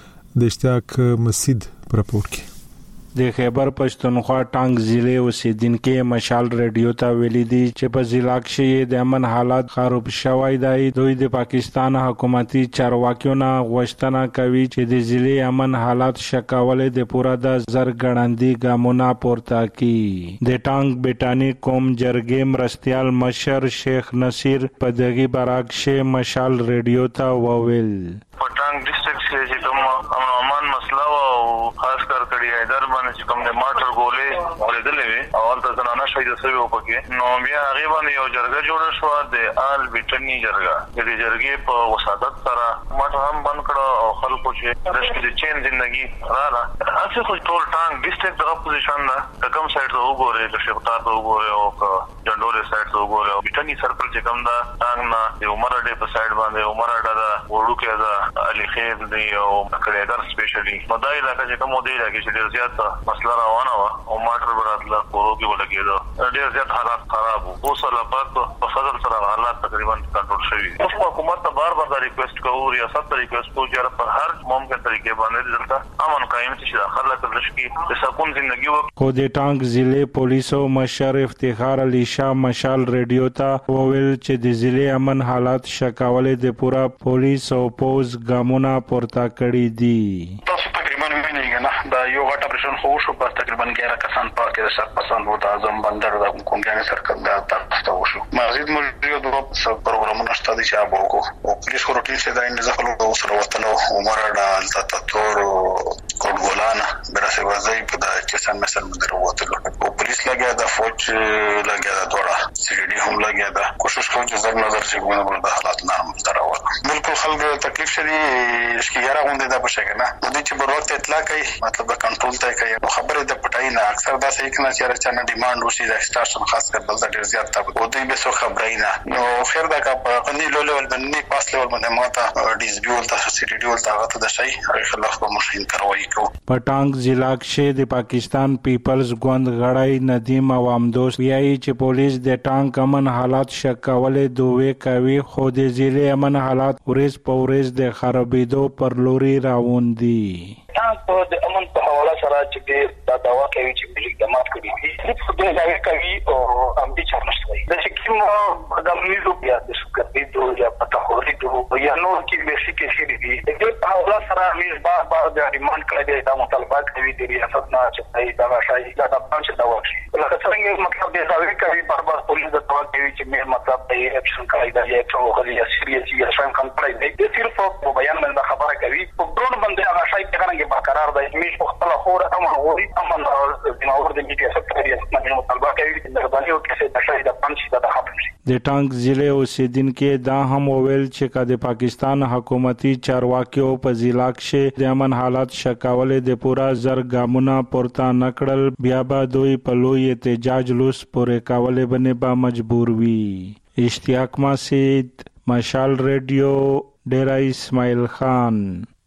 د اشتیاق مسجد پر راپور کې. د خیبر پښتونخوا ټانک ضلع اوسیدونکو مشال ریډیو ته ویلي دي چې په ضلع کې د امن حالات خراب شوی دی. دوی د پاکستان حکومتي چارواکیو نه غوښتنه کوي چې د ضلع امن حالات شکول د پوره د زرګړندې ګامونه پورته کړي. د ټانک بیٹانی قوم جرګې مرستيال مشر شیخ نصیر په دغه براکشه مشال ریډیو ته وویل په ټانک ډیسټریکټ کې چې کوم امان مسله او خاص کر کړي حیدر باندې کوم د ماټر ګولې ورېدلې وي او تل زنانه شهید شوی او پکې نو بیا هغه باندې یو جرګه جوړه شو د آل بیٹنی جرګه. د جرګې په وسادت سره ماټر هم بند کړو او خلکو چې د شپې چین ژوندۍ رااله اصل خو ټول ټانک ډیسټریکټ د اپوزیشن نه کوم سایډ ته وګوري د شپطار ته وګوري او جندولې سایډ ته وګوري او بیٹنی سرکل چې کوم دا ټانک نه د عمر اډې په سایډ باندې عمر اډه دا وړو کې دا علي خیر دی او کړهګر سپیشلی نو دا علاقه چې کوم دی راځي چې ډیر زیات مسله روانه و او ماټر براتله کورو کې ولګېدو ډیر زیات حالات خراب وو. اوس لا په فضل سره حالات تقریبا کنټرول شوي. اوس حکومت ته بار بار ریکوست کوو ریاست ته ریکوست کوو چې په هر ممکن طریقې باندې دلته امن قائم شي خلک لشکي د سکون ژوندۍ وکړي. خو د ټانک ضلع پولیسو مشر افتخار علي شاه مشال ریډیو ته وویل چې د ضلع امن حالات شکول د پورا پولیس او پوز ګامونه پورته کړی دي. تاسو تقریبا وینئ نه دا یو غټ اپریشن خو شو په تقریبا 11 کسان پاتې د شخص پسند وو د اعظم بندر د کومګان سرکل د تاسو وشو. مزید موجود وو په پروګرامونو شته چې ابو کو او پولیس روټین څخه د انځخلو او سره وطنو عمر د تطور کوډګولانا برسه وځي په د چسن مثال مندر وته او پولیس لګیا د فوج لګیا د دوړه سیډي هم لګیا د کوشش کوي چې زر نظر چې ګونه د حالات نرم تراوه. بالکل خلک تکلیف شدي شکیاره غونډه د بشکنه د دې چې په وخت اطلاع کوي مطلب د کنټرول ته کوي او خبره د پټای نه اکثر دا صحیح کنه چې راځي نه ډیماند وشي د اسټاشن خاص کر بل ډیر زیات تا او دوی به څه خبرای نه نو خیر دا کا غنی لو لیول باندې پاس لیول باندې ماته ډیس بي ولته سټیډي ولته هغه ته د شي هغه خلاف به مشین کاروایی کو. پټانګ ضلع کې د پاکستان پیپلز ګوند غړی ندیم عوام دوست ویایي چې پولیس د ټانک امن حالات شکولې دوه کوي خو د ضلع امن حالات ورځ په ورځ د خرابېدو پر لوري روان دي. تاسو د امن په حواله سره چې دا داوا کوي چې ملي جماعت کوي چې د دغه کوي او امبي چارنشتوي د شکیم د میزو بیا د شکرې دوه یا پتا هوري دوه یا نو کې بیسیک شي دي د په حواله سره میز بار د ریماند کړی دا مطالبات کوي د ریاست نه چې دا شای دا پنځه دا وشي لکه څنګه مطلب د داوی کوي بار بار پولیس د داوا کوي چې مې مطلب د اکشن کوي دا یو څه یا سیریس یا شان کم کړی دی صرف په بیان باندې خبره کوي په ډرون باندې هغه شای څنګه برقرار دی میش په خپل خور امن غوري امن د نور د میډیا سکرټریټ نه مطالبه کوي چې د باندې او کې د شای د پنځه د ختم شي. د ټانک ضلع اوسیدونکو دا هم وویل چې د پاکستان حکومتي چارواکیو په ضلع کې د امن حالات شکولې د پورا زرګامونه پورته نکړل بیا به دوی په لوی احتجاج لوس پورې کولې باندې به مجبور وي. اشتیاق مسجد مشال ریډیو ډیرا اسماعیل خان.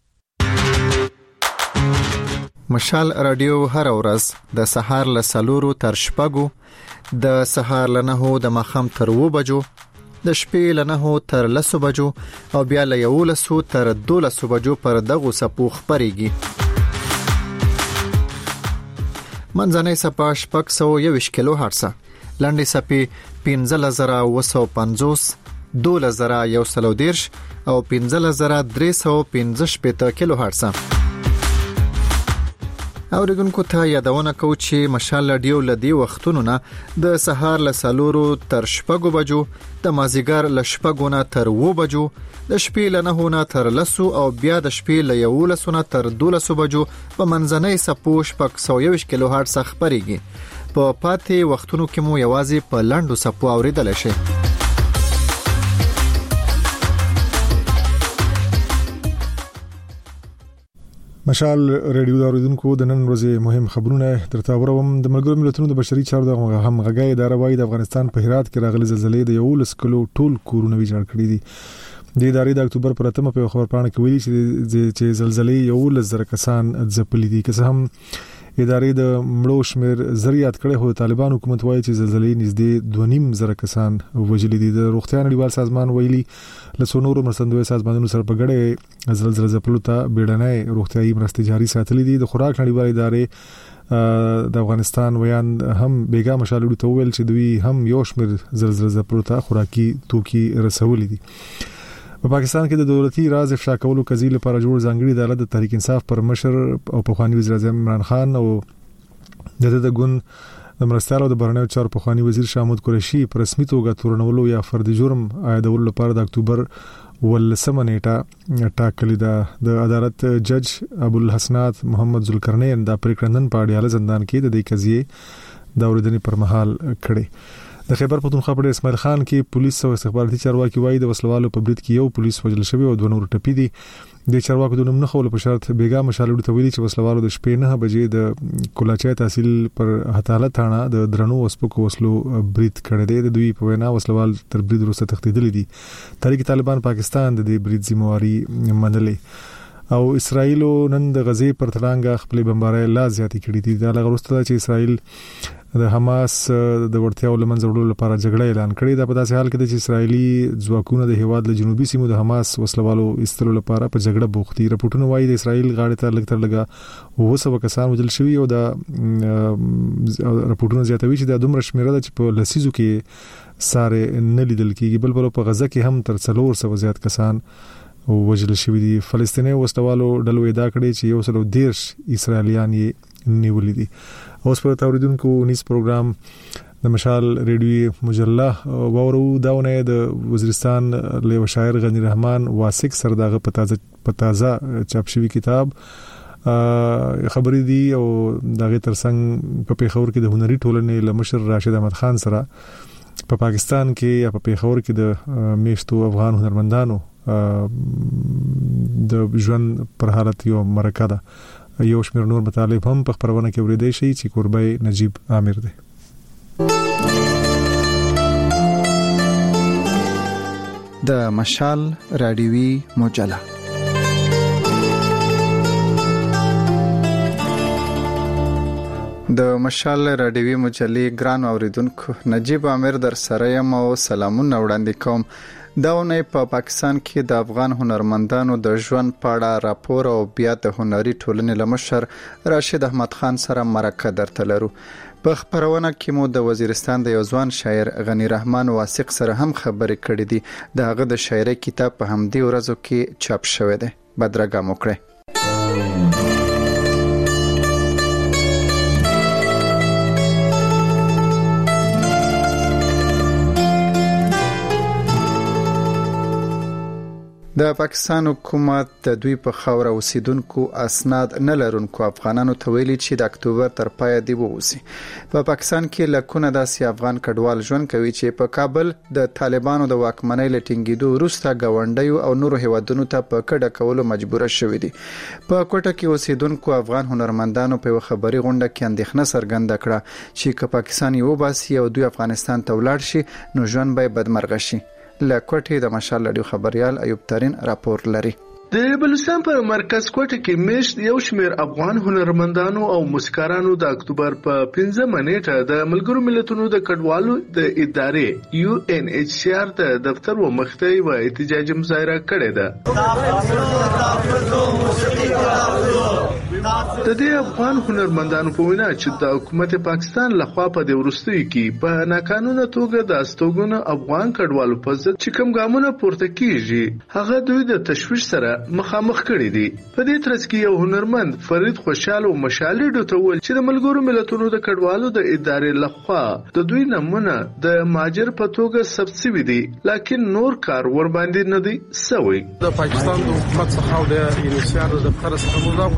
مشال رادیو هر ورځ د سهار له 4 تر 6 د سهار له 9 د مخام تر 2 بجو د شپې له 9 تر 10 بجو او بیا له 11 تر 12 بجو پر دغه سپو خبريږي. منځنۍ سپا 621 کیلو هرتز لاندې سپي 15950 2110 او 15315 کیلو هرتز. اوریدونکو ته یادونه کوم چې مشال رادیو لدی وختونو نه د سهار له 4 تر 6 بجو د مازیګر له 6 نه تر 2 بجو د شپې له 9 نه تر 10 او بیا د شپې له 11 نه تر 12 بجو په منځنۍ سپو 621 کیلو هرتز خبريږي. په پاتې وختونو کې مو یوازې په لاندو سپو اوریدل شي. مشال ریډیو اوریدونکو د نن ورځې مهم خبرونه ترته وروم. د ملګرو ملتونو د بشري چارو د همغږۍ اداره وايي د افغانستان په هرات کې راغلي زلزلې د 11 کلو ټول کورونه ویجاړ کړي دي. د ادارې د اکتوبر پر 8 په خبر پاڼه کې ویلي چې زلزلې 11 کسان ځپلي دي. که هم ادارې د مړو شمیر زریات کړي هو طالبان حکومت وایي چې زلزلې نږدې 2.5 کسان وژلي دي. د روغتیا نړیوال سازمان ویلي له نورو مرستندوی سازمانونو سره په ګډه زلزلې ځپلو ته بیړنۍ روغتيایي مرستې جاري ساتلې دي. د خوراک نړیوال ادارې د افغانستان ویان هم بیګا مشالړو ته ویل چې دوی هم یو شمیر زلزلې ځپلو ته خوراکي توکي رسولي دي. په پاکستان کې د دولتي راز افشا کولو قضیې لپاره جوړ ځانګړي عدالت د تحریک انصاف پر مشر او پخوانی وزیر اعظم عمران خان او د ګوند د مرستيالو د برنامه چارو پخوانی وزیر شامود قریشي پر رسمي توګه تورنولو یا فرد جرم عایدولو لپاره د اکتوبر 18 نیټه ټاکلې ده. د عدالت جج ابو الحسنات محمد ذوالقرنین د پریکړندن په اړه ځندان کې د دې قضیې د اوریدنې پر مهال کړي. د خیبر پختونخوا په اسماعیل خان کې پولیس او استخباراتي چارواکي وایي د وسلوالو په برید کې یو پولیس وژل شوی او 2 نور ټپي دي. د چارواکو د نوم نه خول په شرط بیګا مشالړو ته ویلي چې وسلوالو د شپې 9 بجې د کولاچای تحصیل پر هتاله تاڼه د درنو وسپکو وسلو برید کړی دی. د دوی په وینا وسلوال تر برید وروسته تښتیدلي دي. تحریک طالبان پاکستان د دې برید ذمہواری منلې او اسرائیل نن د غزې پر تلانګه خپل بمبارۍ لا زیاتې کړې دي. دا لغوسته چې اسرائیل د حماس د ورتیاو لمنځه وړلو لپاره جګړه اعلان کړې ده. په داسې حال کې چې اسرایلی ځواکونه د هیواد له جنوبي سیمو د حماس وسلوالو استلو لپاره په جګړه بوختي. راپورټونه وایي د اسرایل غاړې ته لګ 200 کسان وژل شوي او د راپورټونه زیاتوي چې د دومره شمیره ده چې په لسیزو کې ساره نه لیدل کېږي. بل په غزه کې هم تر 400 زیات کسان وژل شوي دي. فلسطیني وسلوالو ډلو ادعا کړې چې 110 اسرایلیان یې نیولې دي. اوس په توریدونکو نیس پروګرام د مشال ریډیو مجله وورو داونه د وزیرستان له شاعر غنی رحمان واسق سرداغه په تازه چاپ شوی کتاب خبرې دي او دغه ترڅنګ په پیښور کې د هنري ټولنې لمشر راشد احمد خان سره په پاکستان کې یا په پیښور کې د میشتو افغان هنرمندانو د ژوند پر حالت یو مرکه ده. یو شمیر نور مطالب هم په خبرونه کې ورېدې شي چې قربای نجیب عامر دی. د مشال رادیوي مجله د مشال رادیوي مجلې ګران اوریدونکو نجیب عامر در سره یم او سلامونه وړاندې کوم. داونه په پاکستان کې د افغان هنرمندانو د ژوند په اړه راپور او بیا د هنري ټولنې لمشر راشد احمد خان سره مرکه درته لرو. په خبرونه کې مو د وزیرستان د یو ځوان شاعر غنی رحمان واسق سره هم خبرې کړې دي. د هغه د شاعرۍ کتاب په همدې ورځو کې چاپ شوی دی. بدرګه مو کړئ. د پاکستان حکومت د دوی په خاور اوسیدونکو اسناد نه لرونکو افغانانو ته ویلي چې د اکتوبر تر پای دی ووسی. په پاکستان کې لکونه داسې افغان کډوال ژوند کوي چې په کابل د طالبانو د واکمنۍ لټینګېدو وروسته ګاونډیو او نورو هیوادونو ته په کډه کولو مجبور شوي دي. په کوټه کې اوسیدونکو افغان هنرمندانو په خبري غونډه کې اندېښنه څرګنده کړه چې که پاکستان یو باسي او دوی افغانستان ته ولاړ شي نو ژوند به بدمرغه شي. لکوټه د مشال رادیو خبريال ایوب ترين راپور لري. د بلوچستان په مرکز کوټه کې میشت یو شمیر افغان هنرمندانو او موسیقارانو د اکتوبر په 15 نیټه د ملګرو ملتونو د کډوالو د ادارې UNHCR د دفتر و مخته و احتجاجي مظاهره کړې ده. د دې افغان هنرمندانو په وینا چې د حکومت پاکستان لخوا په د ورستۍ کې په ناقانونه توګه د استوګنو افغان کډوالو په ضد چې کوم ګامونه پورته کیږي هغه دوی د تشویش سره مخامخ کړي دي. په دې ترڅ کې یو هنرمند فرید خوشاله او مشالې ډوته ول چې د ملګرو ملتونو د کډوالو د ادارې لخوا د دوی نمونه د ماجر په توګه ثبت شوی دي لکه نور کار ور باندې نه دی سوی. د پاکستان حکومت څخه د UNHCR د دفتر څخه موږ غوښتنه لرو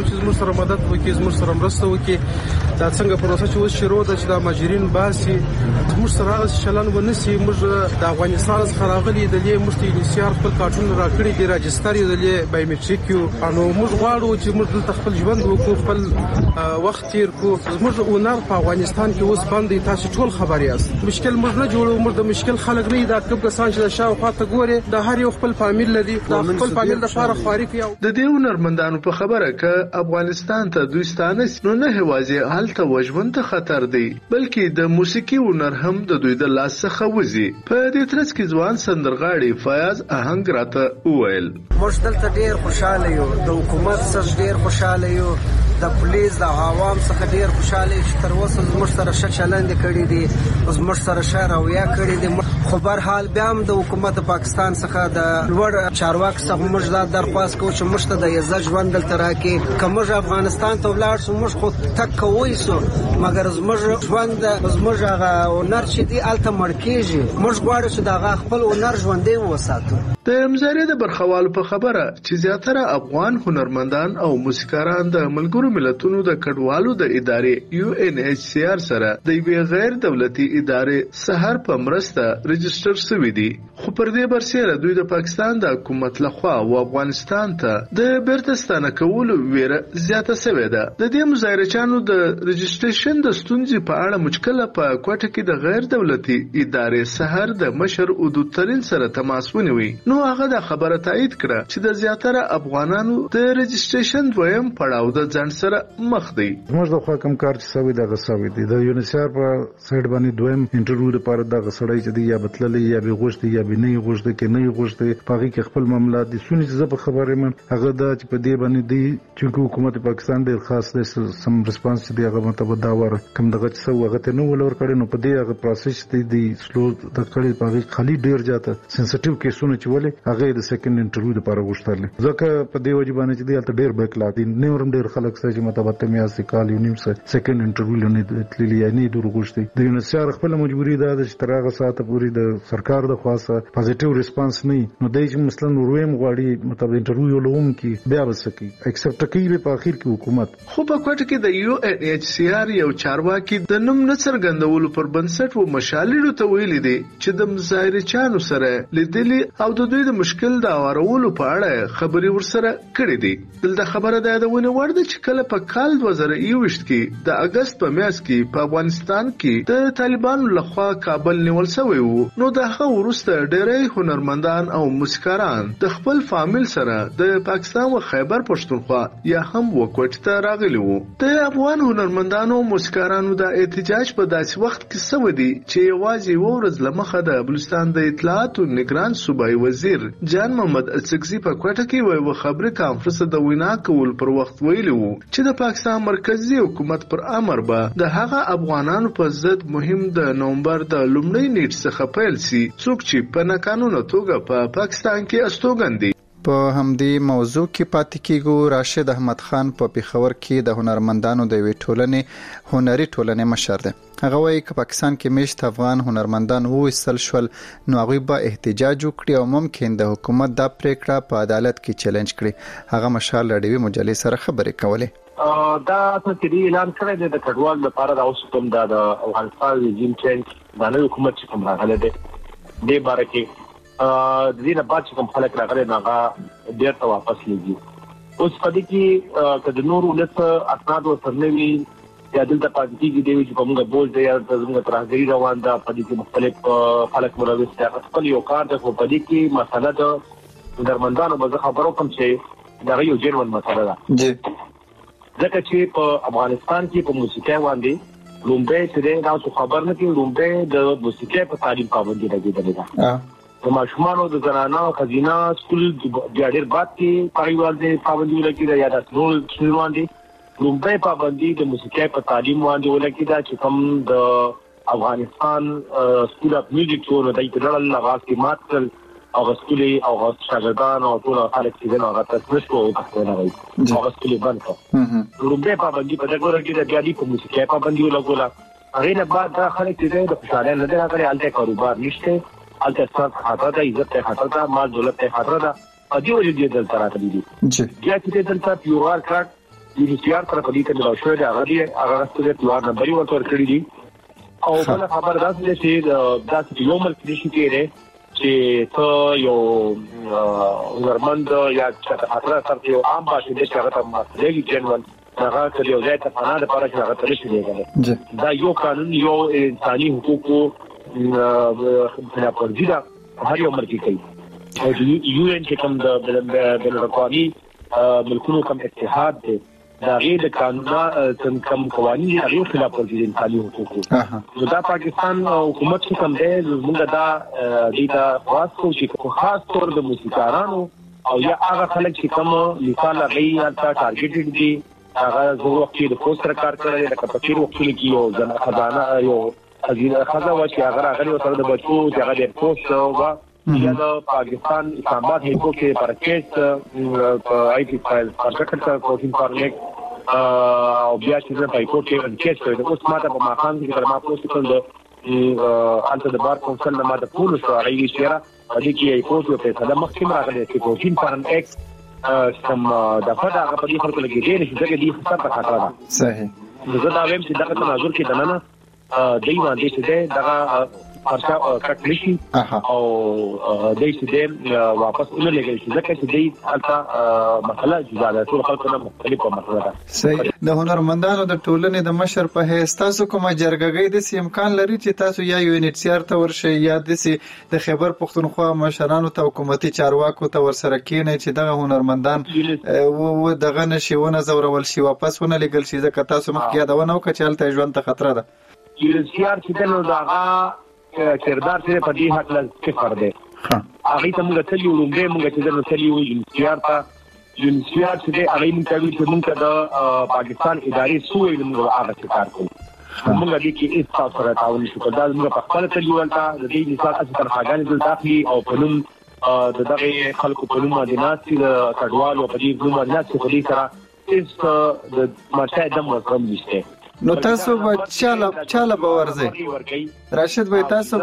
غواړو چې موږ سره مدد وکړي، موږ سره مرسته وکړي. دا څنګه پروسه چې اوس شروع ده چې د ماجرین باسي موږ سره هغه چلن ونسي. موږ د افغانستان څخه راغلي د دې مشتي انسیار خپل کارتون راکړي دي، راجستر یې د دې بایومټریک یو. نو موږ غواړو چې موږ دلته خپل ژوند وکړو، خپل وخت تیر کړو. موږ اونر په افغانستان کې اوس باندې تاسو ټول خبر یاست. مشکل موږ نه جوړو، موږ د مشکل خلک نه دا کوم کسان چې د شاوخوا ته ګوري د هر یو خپل فامیل لري، د خپل فامیل د لپاره خاري کوي. د دې هنرمندانو په خبره ک افغانستان ته دوستانه نو نه هوازي حالت وژوند ته خطر دی، بلکې د موسیقي هنر هم د دوی د لاس څخه وځي. په دې ترڅ کې ځوان سندرغاړي فیاض آهنګ راته وویل موږ دلته ډیر خوشاله یو، د حکومت څخه ډیر خوشاله یو، د پولیس د عوام څخه ډیر خوشاله یو چې تر اوسه زموږ سره ښه چلند کړی دی، زموږ سره ښه رویه کړې دي. خو بهر حال بیا هم د حکومت پاکستان څخه د لوړ چارواکو څخه موږ دا درخواست کوو چې موږ ته د عزت ژوند دلته راکړي. که موږ افغانستان ته ولاړ شو موږ خو تک کوی سو، مګر زموږ ژوند زموږ هغه هنر چې دی هلته مړ کېږي. موږ غواړو چې د هغه خپل هنر ژوندی وساتو. د مزارې د برخوالو په خبره چې زیاتره افغان هنرمندان او موسیقاران د ملګرو ملتونو د کډوالو د ادارې UNHCR سره د یوې غیر دولتي ادارې سحر په مرسته رجسټر شوي دي. خو پر دې برسېره دوی د پاکستان د حکومت لخوا او افغانستان ته د بیرته ستانه کولو ویره زیاته شوې ده. د دې مظاهرچیانو د رجسټریشن د ستونزې په اړه مشکله په کوټه کې د غیر دولتي ادارې سحر د مشر حدود ترين سره تماس ونیوي. نو هغه د خبره تایید کړه چې د زیاتره افغانانو د رجسټریشن دویم پړاو د ځان سره مخ دی. موږ د خوا کوم کار چې سوي د غسوي دي د UNHCR په سایډ باندې دویم انټرویو لپاره د غسړی چې دی یا بتللې یا به غوښتي یا به نه غوښتي کې نه غوښتي پاږي کې خپل معاملات دي سونی چې په خبره من هغه د چې په دې باندې دی چې حکومت پاکستان ډیر خاص دی سم ریسپانس دی هغه مطلب دا ور کوم دغه چې سو هغه ته نو ولور کړي نو په دې هغه پروسس دی سلو د کړي پاږي خالي ډیر جاته سنسټیو کیسونه چې ولې هغه د سیکنډ انټرویو لپاره غوښتل ځکه په دې وجه باندې چې دی البته ډیر بیک لا دي نورم ډیر خلک سره چې مطلب ته میاسي کال یو نیم سیکنډ انټرویو لنی تللی یا نه دور غوښتي د UNHCR خپل مجبوری ده چې ترغه ساعت پوری د سرکار د خاصه پوزټیو ریسپانس نه نو دای چې مثلا ورویم غواړي مطلب انټرویو لوم کې بیا وسکی ایکسپټ کوي په اخر کې حکومت. خو په کوټه کې د UNHCR یو چارواکي د نوم نه څرګندولو پر بنسټ و مشالېړو ته ویلي دي چې د مظاهرچیانو سره لیدلي او د دوی د مشکل د اورولو په اړه خبري ورسره کړې دي. دلته خبره ده د ونه ورده چې کله په کال 2021 کې د اگست په میاشت کې په افغانستان کې د طالبانو لخوا کابل نیول شوی وو نو د هغه وروسته ډېری هنرمندان او موسیقاران د خپل فامیل سره د پاکستان او خیبر پښتونخوا یا هم وکوټ ته راغلي وو. د افغان هنرمندانو او موسیقارانو د احتجاج په داسې وخت کې سوي دي چې یوازې ورځ لمخه د بلوچستان د اطلاعات او نگران صوبایي وزیر جان محمد السکزي په کوټه کې یو خبري کانفرنس د وینا کول پر وخت ویلي وو چې د پاکستان مرکزی حکومت پر امر به د هغه افغانانو په ضد مهم د نومبر د لومړۍ نیټ څخه پیل سي څوک چې په ناقانونه توګه په پاکستان کې استوګن دي. په همدې موضوع کې پاتې کېږو. راشد احمد خان په پیښور کې د هنرمندانو د وی ټولنې هنري ټولنې مشر دی. هغه وایي چې پاکستان کې مشت افغان هنرمندان وویستل شول نو هغوی به احتجاج وکړي او ممکن د حکومت دا پریکړه په عدالت کې چیلنج کړي. هغه مشال راډیوي مجلې سره خبرې کولې. دا څه اعلان کړی دی د کډوال لپاره د اوس کوم د افغانستان رژیم چینج د نوې حکومت چې کوم راغلی دی دې باره کې د دې نه بعد چې کوم خلک راغلي هغه ډېر ته واپس لېږي. اوس په دې کې که د نورو ولس اسناد ورسره نه وي یا دلته پاتې کېږي دی چې کومه بوج دی یا زموږ ترهګري روان ده په دې کې مختلف خلک ملوث دي. خپل یو کار د په دې کې مسله د هنرمندانو به زه خبرو کوم چې دا یو جنون مسله ده ځکه چې په افغانستان کې په موسیقي باندې لومبه چې دا خبر نه کې لومبه د موسیقي په تعلیم پابندي لګېدلې ده. د ماشومانو د زنانه خزینه سکول بیا ډېر باد کې پایوال دي پابندي لګېده یا د ټول سکول باندې لومبه پابندي د موسیقي په تعلیم باندې ولګېده چې کوم د افغانستان سکول اف میوزیک ټول د ایترال لغاز کې مات کړل او سکولي او شاګردان او ټول خلک چې هغه تاسو شو او نه وایي او سکولي باندې لومبه پابندي په دغه ورګه د بیا د موسیقي پابندي ولګوله. هغه نه بعد دا خلک چې د خوشاله نه راغلي الته کاروبار نشته الته څه خاطر ده عزت ته خاطر ده مال دولت ته خاطر ده ادي ولې دې دلته راغلي دي. بیا چې دلته پیوار کارت UNHCR طرف دې ته د شوې د هغه ستاسو پلان نمبر ورته کړی دي او بل خبر راځي چې داسې یو ملک نشي کېږي چې ته یو ورمند یا چې خطر سره یو عام باشنده چې هغه ته مسلې جنرال هغه ته یو ځای ته پناه د پاره چې هغه ته نشي دیږي دا یو قانون یو انساني حقوقو خلاف ورزي ده هر یو ملک کوي او یو ان چې کوم د بین الاقوامي ملکونو کوم اتحاد دی دا غیر د قانون کوم قوانين هغه خلاف ورزي د انساني حقوقو دا پاکستان حکومت کوم دی موږ دا دیتا خاص طور د موسیقارانو او یا هغه خلک چې کوم مثال غي یا ټارګټډ دي هغه زه وخت د پوسټر کار کړی د کپچیر وخت کې یو ځنه خزانه یو خزینه خزانه چې هغه غلي سره د بچو چې هغه د پوسټ او یا د پاکستان اسلام آباد هیکو کې پرکېس آی ټي فایل پرکټ کوټین فارلیک او بیا چې په هیکو کې انکیس کړی اوس ماته په ماخان کې ما پوسټ کړل د انټر د بار کونسل نه ماته پول شو هغه شیرا د کې هیکو په فیصله مخکې راغلی چې کوټین فارلیک سم د فدا په دې خلکو لګې دي چې دغه دې خطر په خطر ده صحیح زه دا وایم چې دغه تناظر کې دننه دی باندې چې دغه فرشا کټ نشي او دای چې واپس ولګي چې ځکه چې دای البته مسله جدا ده ټول خلکو نه مختلفه مسله ده صحیح د هنرمندانو د ټولنې د مشر په هیڅ تاسو کومه جرګګۍ د امکان لري چې تاسو یا UNHCR ته ورشي یا د خیبر پختونخوا مشرانو ته حکومتي چارواکو ته ورسره کېنه چې دغه هنرمندان و دغه نشيونه زورول شي واپس ونه لګل شي ځکه تاسو مخکې یادونه وکړه چې الته ژوند ته خطر ده UNHCR چې نو دا کردار چې په دې حق له صفر دی هغه ته موږ ته یو لومړی موږ چې درنه تللی وي UNHCR چې هغه موږ کوي چې موږ د پاکستان ادارې سوې موږ هغه څه کار کوو موږ دې کې هیڅ تاسو سره تعاون شو دا موږ په خپل تللی ولته د دې مثال چې تر هغه دل داخلي او په نوم دغه خلکو په نوم مدینات د کډوالو په دې نوم مدینات په دې سره هیڅ د مرشد د مرکم نشته نو تاسو به چاله به ورځي راشد به تاسو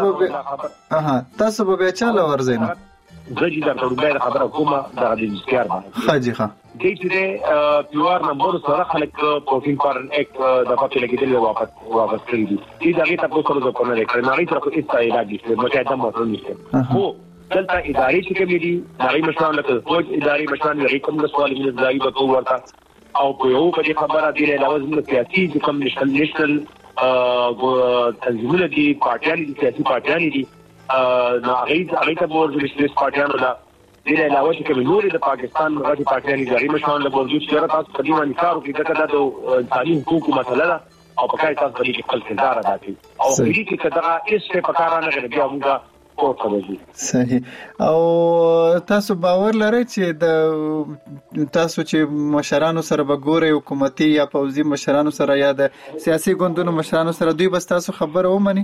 به چاله ورځي نو زه دا ټول خبره کومه د UNHCR باندې حاجی ښه دې چې پیوار نمبر سره خلک پروتین فارن ایک د پاتې لګیدل واپس کړی دي دا هغه تاسو سره کومه لري نه غي تر څو علاج دي مته دا مطلب نشته خو دلته ادارې چې کومې دي نړۍ مشران لکه فوج ادارې مشران لري کوم د سوال من ځای به ورته او په یو په خبره دی علاوه زموږ سیاسي کوم نېشنل تنظیمونه دي پارټیان دي سیاسي پارټیان دي نو هغه ته ورته سیاسي پارټیان ولا دې علاوه چې کوم نور د پاکستان غټي پارټیان دي هغه مشان له موجود شرط تاسو قدیمه نکارو کې دغه د انساني حقوقو مسله ده او په کای تاسو باندې خپل کردار ادا کوي او دې کې دغه هیڅ څه پکارانه غوړي بیا موږ صحیح او تاسو باور لرئ چې د تاسو چې مشرانو سره وګورئ حکومتي یا پوځي مشرانو سره یا د سیاسي ګوندونو مشرانو سره دوی بس تاسو خبره ومني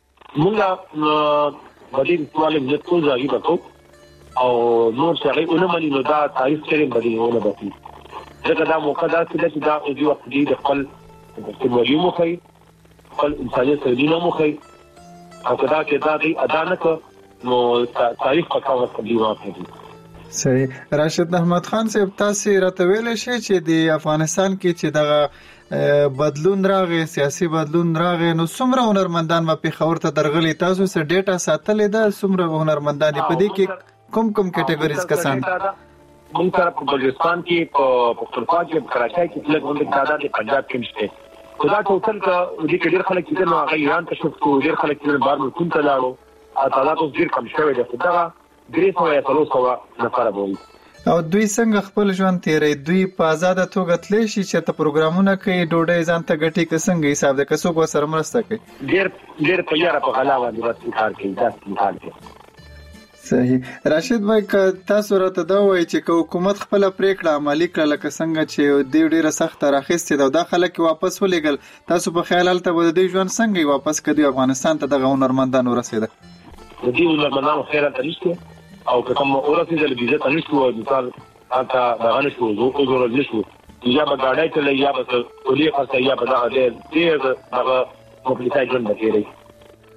موږ بدیل سوال عزت کو ځای وکړو او نور څه غوښنه ملي نو دا تاریخ کې بدیلونه بکی ځکه دا موقع دا چې دا او دی وخت دی د خپل استعمالي مخې خپل انساني سرچینو مخې او کدا کې دا دی ادا نه کو نو تاریخ په کاوه کوي واقعي صحیح راشد احمد خان صاحب تاسو راته ویل شي چې د افغانستان کې چې دغه بدلون راغی سیاسي بدلون راغی نو څومره هنرمندان په خبر ته درغلي تاسو سره ډیټا ساتلې ده څومره هنرمندان په دې کې کوم کټګوریز کسان موږ سره په بلوچستان کې په پختونخوا کې کراچۍ کې څلګ غونډه تعداد د پنجاب کې نشته خدا ټوټل کا دې کې ډېر خلک چې نو هغه ایران ته شو ډېر خلک چې بار ملکون ته لاړو تعداد ډېر کم شوی دی دا درې سوه یا څلور سوه نفر بوي او دوی څنګه خپل ژوند تیري دوی په آزاد توګه تللی شي چې ته پروګرامونه کوي ډوډۍ ځان ته ګټي څنګه حساب ده کسو په سره مرسته کوي ډېر په یاره په غلا باندې ورته کار کوي دا څه کوي صحیح راشد بھائی تاسو راته دا وایي چې حکومت خپل پریکړه عملی کړه لکه څنګه چې د ډیره سخت راخېستې دا خلک واپس ولېګل تاسو په خیال حالت به د ژوند څنګه واپس کړي افغانستان ته دغه هنرمندان ورسېده د دې هنرمندانو خیال ته نشته او کوم ورسېدل ویزه ته نشته مثال هغه دغه نشته او زور نشته یا به ګاډۍ ته یا به ولې خاصه یا به دغه ډېر هغه مبلغ ژوند کوي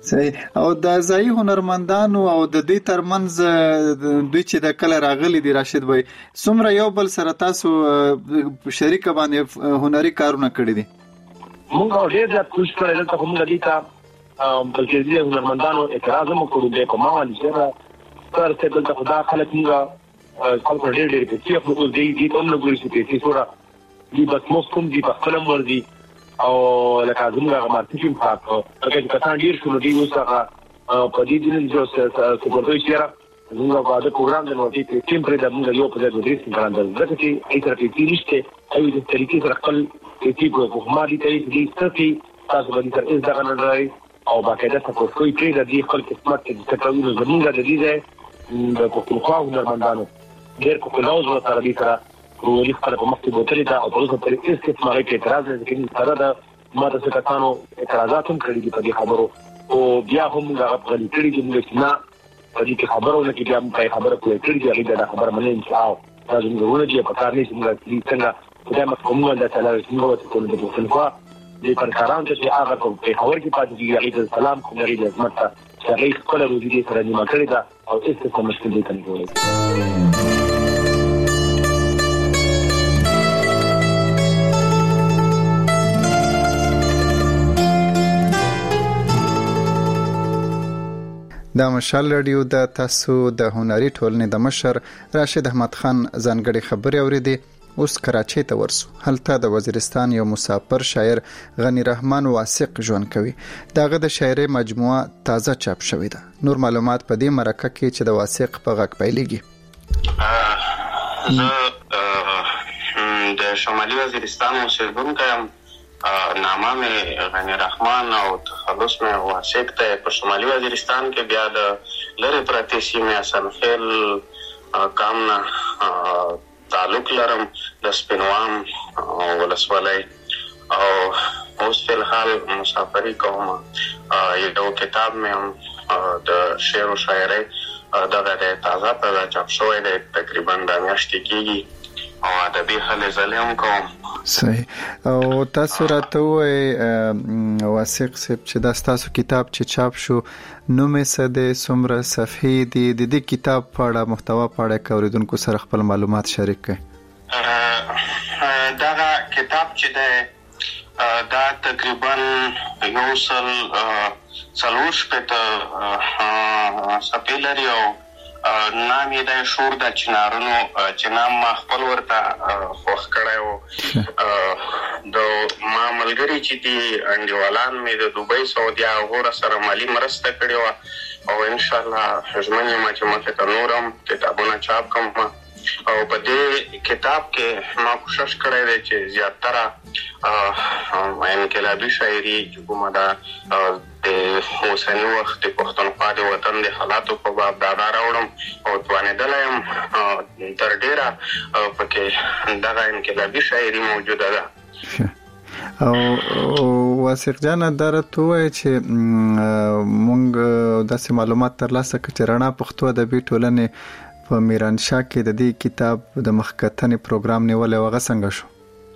صحیح. او د ځای هنرمندانو او د دې ترمنځ دوی چې د کله راغلي دي راشد بھائی څومره یو بل سره تاسو شریک باندې هنري کارونه کړی دي؟ موږ ډېر زیات کوشش کړی چې موږ دې ته بلکې دې هنرمندانو اعتراض هم کړو د کومه چې تر څه بل ته خدا خلک موږ خلک ډېر چې خپل دې هم نه ګوري چې څوره دې بس مو کوم دې په خپل ورځي او لکه زموږ مارکیټینګ پاک هغه کسان ډیر شنو دی اوسه په دې دین چې سپورټي شهر زموږ د پروګرام د نوټي ټیم پر د موږ یو په دې درې څنګه راځي چې ای تر کې تیرشته ایو د طریقې سره خپل کې په ما دي ته دې ستاسو تاسو باندې تر څه ځان نه راي او باقاعده تاسو کوئی پری د دې خپل قسمت چې تاسو زموږ د دې د پښتونخوا هنرمندانو ډیر کو کلاوز و سره دې سره ولې خپل په مخکې بوتلې دا او په اوسه پر استثماري کې اعتراض لري چې سره د ماده څخه کسانو اعتراضات هم کړي دي په دې خبرو او بیا هم هغه غلي کړي چې موږ نه په دې کې خبرو نه کې بیا هم خبره کوي چې دا خبره منل چې او تاسو موږ ورته په کار نه چې موږ څنګه دا مفهوم د تعالی څنګه ته د پښتونخوا د پرکاران چې هغه په خبر کې پاتې دي هغه سلام کوم لري د عظمت ته هغه خپل روزي سره نیمه کړی دا او استثمار مشکل دي کنه. د مشال رادیو د تاسو د هنري ټولنې د مشر راشد احمد خان ځانګړي خبري اوریدي. اوس کراچۍ ته ورسو. هلته د وزیرستان یو مسافر شاعر غنی رحمان واثق ژوند کوي. داغه د شاعري مجموعه تازه چاپ شوې ده. نور معلومات په دې مرکه کې چې د واثق په غږ پیلېږي. د شمالي وزیرستان اوسیدونکی یم. نامه مې غنی رحمان او تخلص مې واثق ته په شمالي وزیرستان کې بیا د لرې پرتې سیمې اسنخیل کامنه تعلق لرم د سپینوام ولسوالۍ او اوس فی الحال مسافري کوم. یو کتاب مې هم د شعر او شاعرۍ دغه تازه چاپ شوی دی تقریبا د میاشتې کېږي او ادبي هلې ځلې هم کوم. صحیح. او تاسو راته وایي واثق صاحب چې دا تاسو کتاب چې چاپ شو نوم یې څه دی، څومره صفحې دي، د دې کتاب په اړه محتوا په اړه کې اوریدونکو سره خپل معلومات شریک کړئ. دغه کتاب چې دی دا تقریبا 140 صفحې لري او نام یې د شور د چنارونو چې نام ما خپل ورته خوښ کړی و. د ما ملګري چې دي انډیوالان مې د دوبۍ سعودي هغو سره مالي مرسته کړې وه او انشاءالله ژمن یم چې مخې ته نور هم کتابونه چاپ کړم. او په دې کتاب کې ما کوشش کړی دی چې زیاتره انقلابي شاعري چې کومه ده د اوسني وخت د پښتونخوا د وطن د حالاتو په باب دا راوړم او توانېدلی یم تر ډېره پکې دغه انقلابي شاعري موجوده ده. او واثق جان دا راته وایي چې مونږ داسې معلومات ترلاسه کړو چې رڼا پښتو ادبي ټولنې په میرانشاه کې د دې کتاب د مخکتنې پروګرام نیولې وغه څنګه شو؟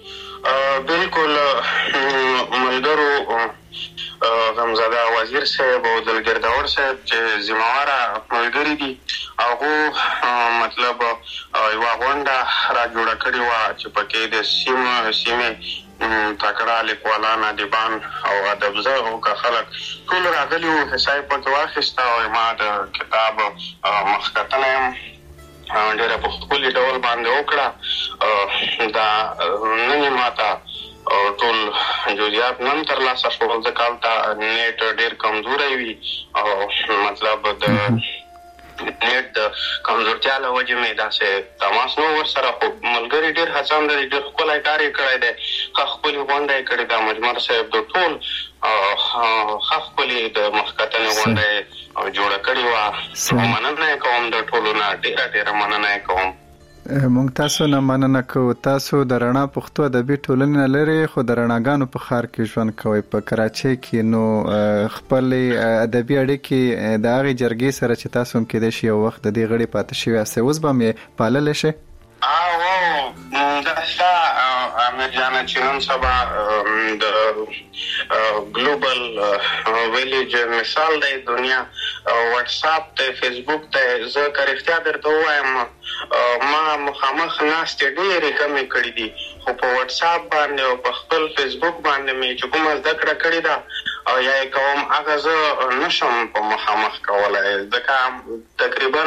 بالکل ملګرو غمزاده وزیر صاحب او دلګرداور صاحب چې ذمہواره ملګري دي هغه مطلب یوه غونډه را جوړه کړې وه چې پکې د سیمې تکړه لیکوالان ادیبان او ادبزه او که خلک ټول راغلي وو. حصه یې پکې واخیسته او ما د کتاب مخکتنه یم ډېره په ښکلي ډول باندې وکړه. دا نن یې ماته ټول جزئیات نن ترلاسه شول ځکه هلته نیټ ډېر کمزوری وي او مطلب د نیټ د کمزورتیا له وجې مې داسې تماس نو ورسره خو ملګري ډېر هڅاند دي، ډېر ښکلی کار یې کړی دی، ښه ښکلې غونډه یې کړې ده. مجمر صاحب د ټول ښه ښکلې د مخکتنې غونډه یې جوړه کړې وه. مننه یې کوم د ټولو نه، ډېره مننه یې کوم. مونږ تاسو نه مننه کوو. تاسو د رڼا پښتو ادبي ټولنې نه لري خو د رڼاګانو په ښار کې ژوند کوئ په کراچۍ کې، نو خپلې ادبي اړیکې د هغې جرګې سره چې تاسو هم کېدای شي یو وخت د دې غړي پاتې شوي یاستئ اوس به هم یې پاللی شئ؟ دا ستا امیر جان چې نن سبا د ګلوبل ویلیج مثال دی دنیا واتس اپ ته فیسبوک ته زه کریختیا درته وایم ما مخامخ ناستې ډېرې کمې کړې دي خو په واتس اپ باندې او په خپل فیسبوک باندې مې چې کومه زده کړه کړې ده او یا یې کوم هغه زه نشم په مخامخ کولی ځکه تقریبا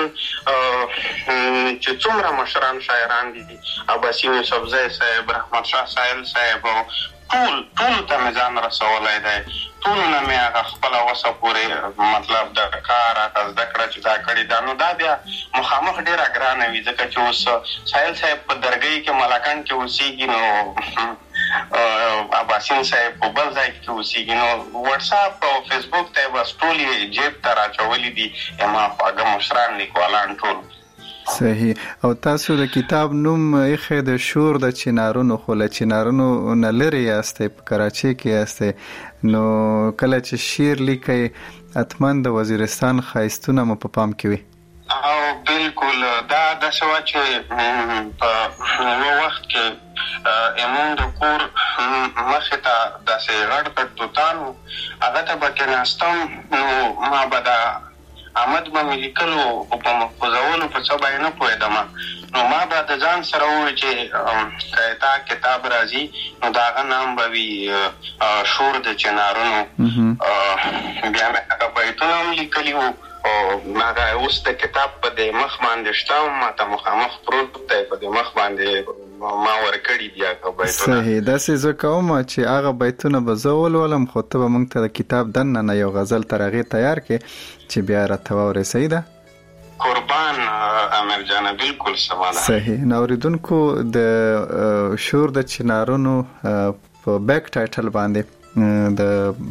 چې څومره مشران شاعران دي عباسین یوسفزی صاحب رحمت شاه سایل صاحب ټولو ته مې ځان رسولی دی ټولو نه مې هغه خپله وسه پورې مطلب د کار هغه زده کړه چې دا کړې ده نو دا بیا مخامخ ډېره ګرانه وي ځکه چې اوس سایل صاحب په درګۍ کې ملاکنډ کې اوسېږي نو عباسین صاحب په بل ځای کې اوسېږي نو واتس اپ او فیسبوک ته یې بس ټول یې جیب ته راچولي دي زما خواږه مشران لیکوالان ټول. صحیح. او تاسو د کتاب نوم ایښی د شور د چنارونو خو له چنارونو نه لرې یاستئ په کراچۍ کې یاستئ نو کله چې شعر لیکئ حتما د وزیرستان ښایستونه مو په پام کې وي. او بالکل دا داسې وه چې په یو وخت کې زموږ د کور مخې ته داسې غټ غټ توتان وو هغه ته به کېناستم نو ما به دا احمد به مې لیکلو خو په محفوظولو په څه به یې نه پوهېدم نو ما به د ځان سره وویل چې که تا کتاب راځي نو د هغه نام به وي شور د چنارونو بیا مې هغه بیتونه هم لیکلي وو او هغه اوس د کتاب په دې مخ باندې شته ما ته مخامخ پروت دی په دې مخ باندې ما ورکړي دي هغه بیتونه. صحیح. داسې زه کوم چې هغه بیتونه به زه ولولم خو ته به موږ ته د کتاب دننه یو غزل تر هغې تیار کړې چې بیا راته واورې. صحیح ده؟ قربان امیر جانه بالکل سما ده. صحیح. نو اورېدونکو د شور د چنارونو په بیک ټایټل باندې د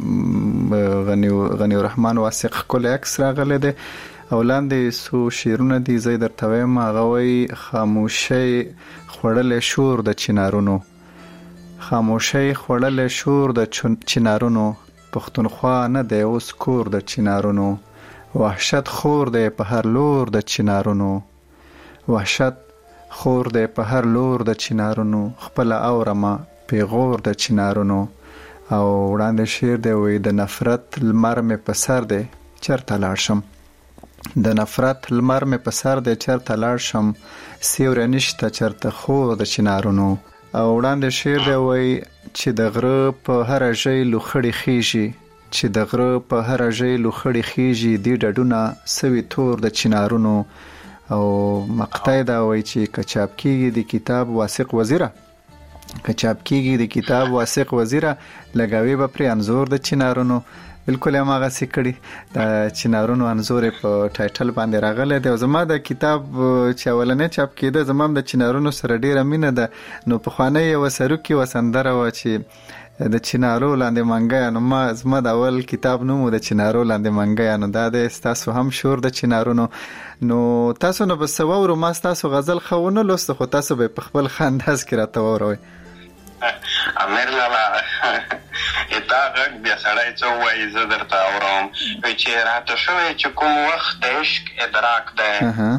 غنی الرحمن واسق ښکلی عکس راغلی دی او لاندې څو شعرونه دي زه یې درته وایم هغه وایي خاموشۍ خوړلی شور د چنارونو خاموشۍ خوړلی شور د چنارونو پښتونخوا نه دی اوس کور د چنارونو وحشت خور دی په هر لور د چنارونو وحشت خور دی په هر لور د چنارونو خپله اورمه پیغور د چنارونو او وړاندې شعر دی وایي د نفرت لمر مې په سر دی چېرته لاړ شم د نفرت لمر مې په سر دی چېرته لاړ شم سیوری نشته چېرته خور د چنارونو او وړاندې شعر دی وایي چې د غره په هره ژۍ لوخړې خیږي چې د غره په هره ژۍ لوخړې خیږي دې ډډونه سوي تور د چنارونو او مقطع دا وایي چې که چاپ کېږي د کتاب واسق وزیره که چاپ کېږي د کتاب واسق وزیره لګوي به پرې انځور د چنارونو بالکل هم هغسې کړي د چنارونو انځور په ټایټل باندې راغلی دی او زما د کتاب چې اولنی چاپ کېده زما هم د چنارونو سره ډېره مینه ده نو پخوانی یوه سروکي یوه سندره وه چې د چنارو لاندې منګیانو زما د اول کتاب نوم و د چنارو لاندې منګیانو دا دی ستاسو هم شور د چنارونو نو تاسو نه به څه واورو ما ستاسو غزل ښه ونه لوسته خو تاسو به په خپل ښه انداز کې راته واوروئ. امیر لالا دا غږ بیا سړی څه ووایي زه درته اورم چې راته شوی چې کوم وخت د عشق ادراک دی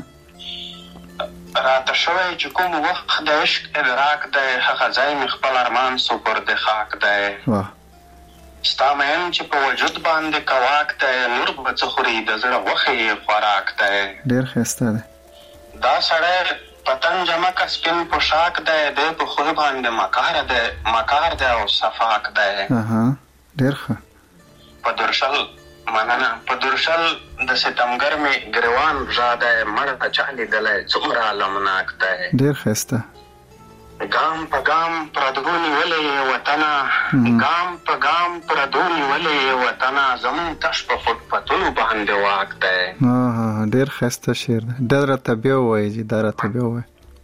راته شوی چې کوم وخت د عشق ادراک دی هغه ځای مې خپل ارمان سپرد خاک دی ستا مین چې په وجود باندې کواک دی نور به څه خوري د زړه غوښې خوراک دی. ډېر ښایسته دی. دا سړی پتنګ جمع که سپین پوشاک دی دی په خوی باندې مکار دی او صفاک دی. ډېر ښه. په درشل مننه په درشل د ستمګر مې ګریوان ژا دی مړه چا لیدلی څومره المناک دی. ډېر ښایسته. ګام په ګام پردو نیولې وطنه ګام په ګام پردو نیولې وطنه زمون تش په فټپتونو باندې واک دی. ډېر ښایسته شعر دی. دا راته بیا ووایي چې دا راته بیا ووایي.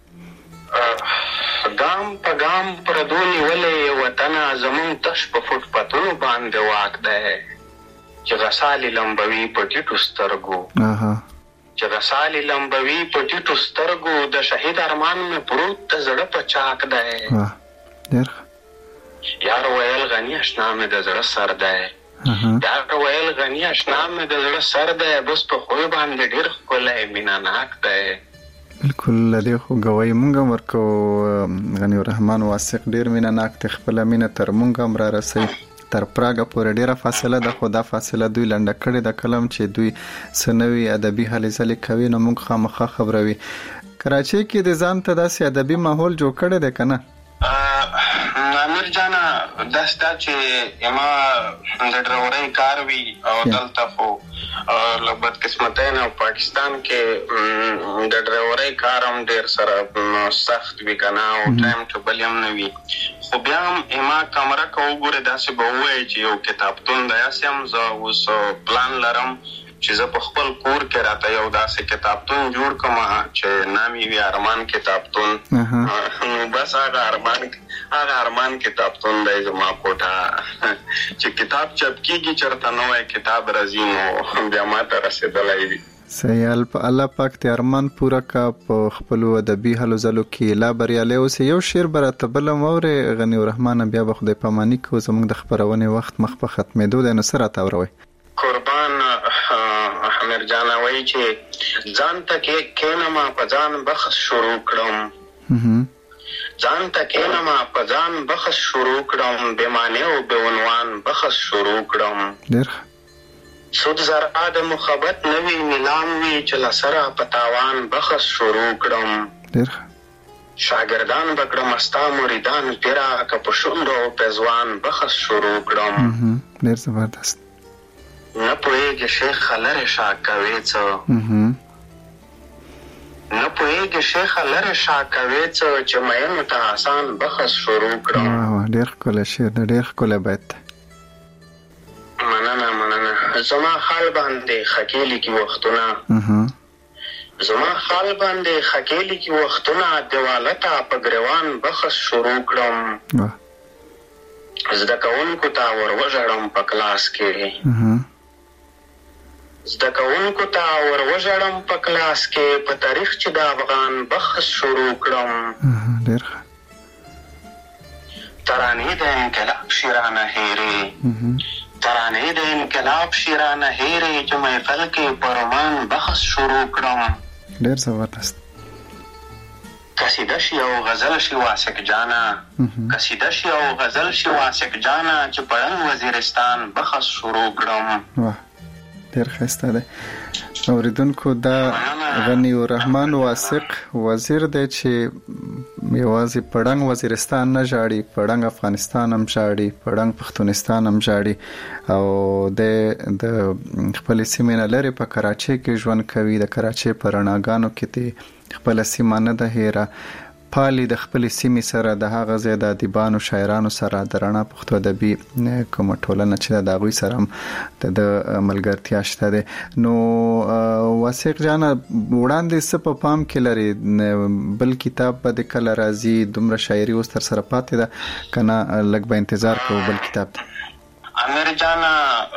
ګام په ګام پردو نیولې وطنه زمون تش په فټپتونو باندې واک دی چې غسالې لمبوي په ټیټو سترګو چې غسالې لمبوي په ټیټو سترګو د شهید ارمان مې پروت د زړه په چاک دی. یار ویل غني اشنا مې د زړه سر دی یار ویل غني اشنا مې د زړه سر دی بس په خوی باندې ډېر ښکلی مینه ناک دی. بالکل لدی خو غوي مونږ ورکو غنی الرحمن واثق ډیر مینه ناک خپل مینه تر مونږ را رسي تر پراګه پورې ډیره فاصله ده، خو دا فاصله دوی لنډه کړې د کلم چې دوی سنوي ادبي هلې ځلې کوي نو موږ خامخا خبروي. کراچۍ کې د ځان ته داسې ادبي ماحول جوړ کړی دی کنه؟ امیر جانا دستا چې ما د ډرورۍ کار وی او دلته خو لبد قسمتین او پاکستان کې د ډرورۍ کار هم ډیر سره سخت وی کنه او ټایم ټیبل هم نه وی، خو بیا هم ما کمره کو ګوره داسې به وای چې یو کتابتون دی اسیم زه اوس پلان لرم چې زه په خپل کور کې راته یو داسې کتابتون جوړ کړم چې نامي وي ارمان کتابتون. نو بس هغه ارمان کتابتون دی زما کوټه چې کتاب چاپ کیږي چرته نوې کتاب راځي نو بیا ما ته رسیدلای وي. سیال په الله پاک ته ارمان پورا کا په خپل ادبي هلو زلو کې لا بریاله اوس یو شعر برته بل موره غنی الرحمن بیا به خدای پامانی کو زموږ د خبرونه وخت مخ په ختمېدو د نصر تاوروي. قربان امیر جان وای چې ځان ته کې نه ما په ځان بخښ شروع کړم، ځان ته کې نه ما په ځان بخښ شروع کړم، به معنی او به عنوان بخښ شروع کړم. ډیر سود زرا د محبت نوی نیلام وی چې لسره پتاوان بخښ شروع کړم. ډیر شاګردان بکړم استا مریدان پیرا کپ شوندو پزوان بخښ شروع کړم. ډیر زبردست. نه پوهېږي شیخ لرې شا کوي څه، نه پوهېږي شیخ لرې شا کوي څه چې مینو ته آسان بخښ شروع کړم. ډېر ښکلی شعر دی، ډېر ښکلی بیت دی. مننه. زما خال باندې خکېلي کې وختونه، زما خال باندې خکېلي کې وختونه دیواله ته په ګریوان بخښ شروع کړم. زده کوونکو ته ور وژړم په کلاس کې، زده کوونکو ته ور وژړم په کلاس کې په تاریخ چې د افغان بخښ شروع کړم. ډېر ترانې د انقلاب شیرانه هېرې، ترانې د انقلاب شیرانه هېرې چې محفل کې په رومان بخښ شروع کړم. ډېر زبردست. قصیده شي او غزل شي واسق جانا، قصیده شي او غزل شي واسق جانا چې پړن وزیرستان بخښ شروع کړم. ډیر ښایسته دی. اوریدونکو دا غنی الرحمن واثق وزیر دی چې یوازې پړنګ وزیرستان نه ژاړي، پړنګ افغانستان هم ژاړي، پړنګ پښتونستان هم ژاړي او د خپل سیمې نه لري په کراچۍ کې ژوند کوي. د کراچۍ په رڼاګانو کې خپل سیمه نه ده هیره، پالي د خپل سیمې سره د هغه ځای د ادیبانو شاعرانو سره د رڼا پښتو ادبي کوم ټولنه چې د هغوی سره هم د ملګرتیا شته ده. نو واثق جان وړاندې څه په پام کې لري؟ بل کتاب به د کله راځي؟ دومره شاعري اوس تر سره پاتې ده کنه لږ به انتظار کوو بل کتاب ته؟ امیر جان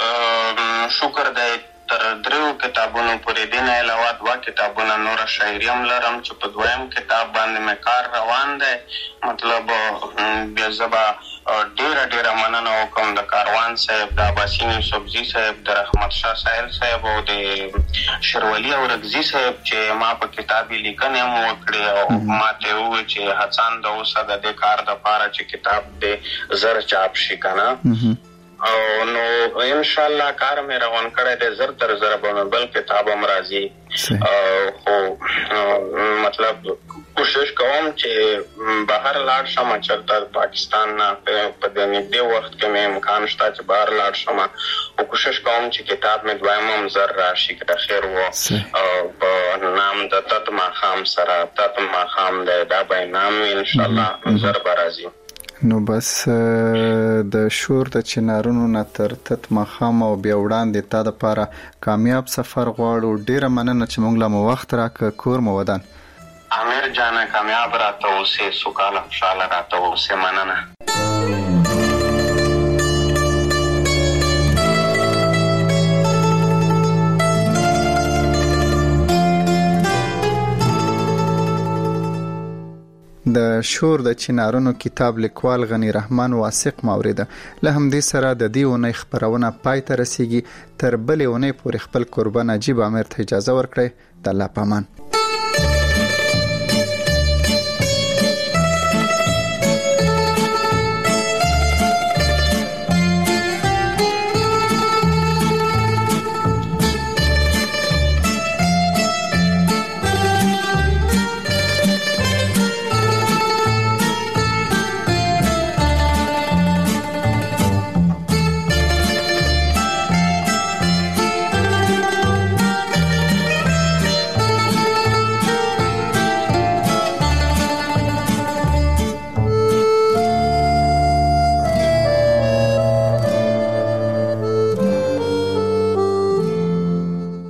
شکر دی تر 3 کتابونو پورې دي نه علاوه 2 کتابونه نور شاعري هم لرم چې په دویم کتاب باندې مې کار روان دی. مطلب بیا زبا ډیره مننه وکم د کاروان صاحب، د عباسین یوسفزي صاحب، د رحمت شاه ساحل صاحب او د شروالي او رغزي صاحب چې ما په کتابي لیکنې هم وکړې او ما ته وویل چې هڅان د اوسه د دې کار دپاره چې کتاب دې زر چاپ شي کنه. او نو ان شاء الله کار مې روان کړی دی، زر تر زر به بل کتاب هم راځي. خو مطلب کوشش کوم چې بهر لاړ شم، چېرته پاکستان نه په دې نږدې وخت کې مې امکان شته چې بهر لاړ شم او کوشش کوم چې کتاب مې دویم هم زر راشي که د خیر و په نام د تت ماښام سره. تت ماښام دی دا به نام ان شاء الله زر به راځي. نو بس د شور د چنارونو نه تر تت ماښام او بیا وړاندې تا دپاره کامیاب سفر غواړو. ډیره مننه چې موږ له مو وخت راکړه. کور مو ودان. امیر جانه کامیاب راته اوسې، سوکاله خوشحاله راته اوسې. مننه. د شور د چنارونو کتاب لیکوال غنی رحمان واثق ماوریده. له همدې سره د دې اونۍ خبرونه پای ته رسیږي. تر بلې اونۍ پورې خپل قربان عجیب امیر ته اجازه ورکړئ. د الله پامان.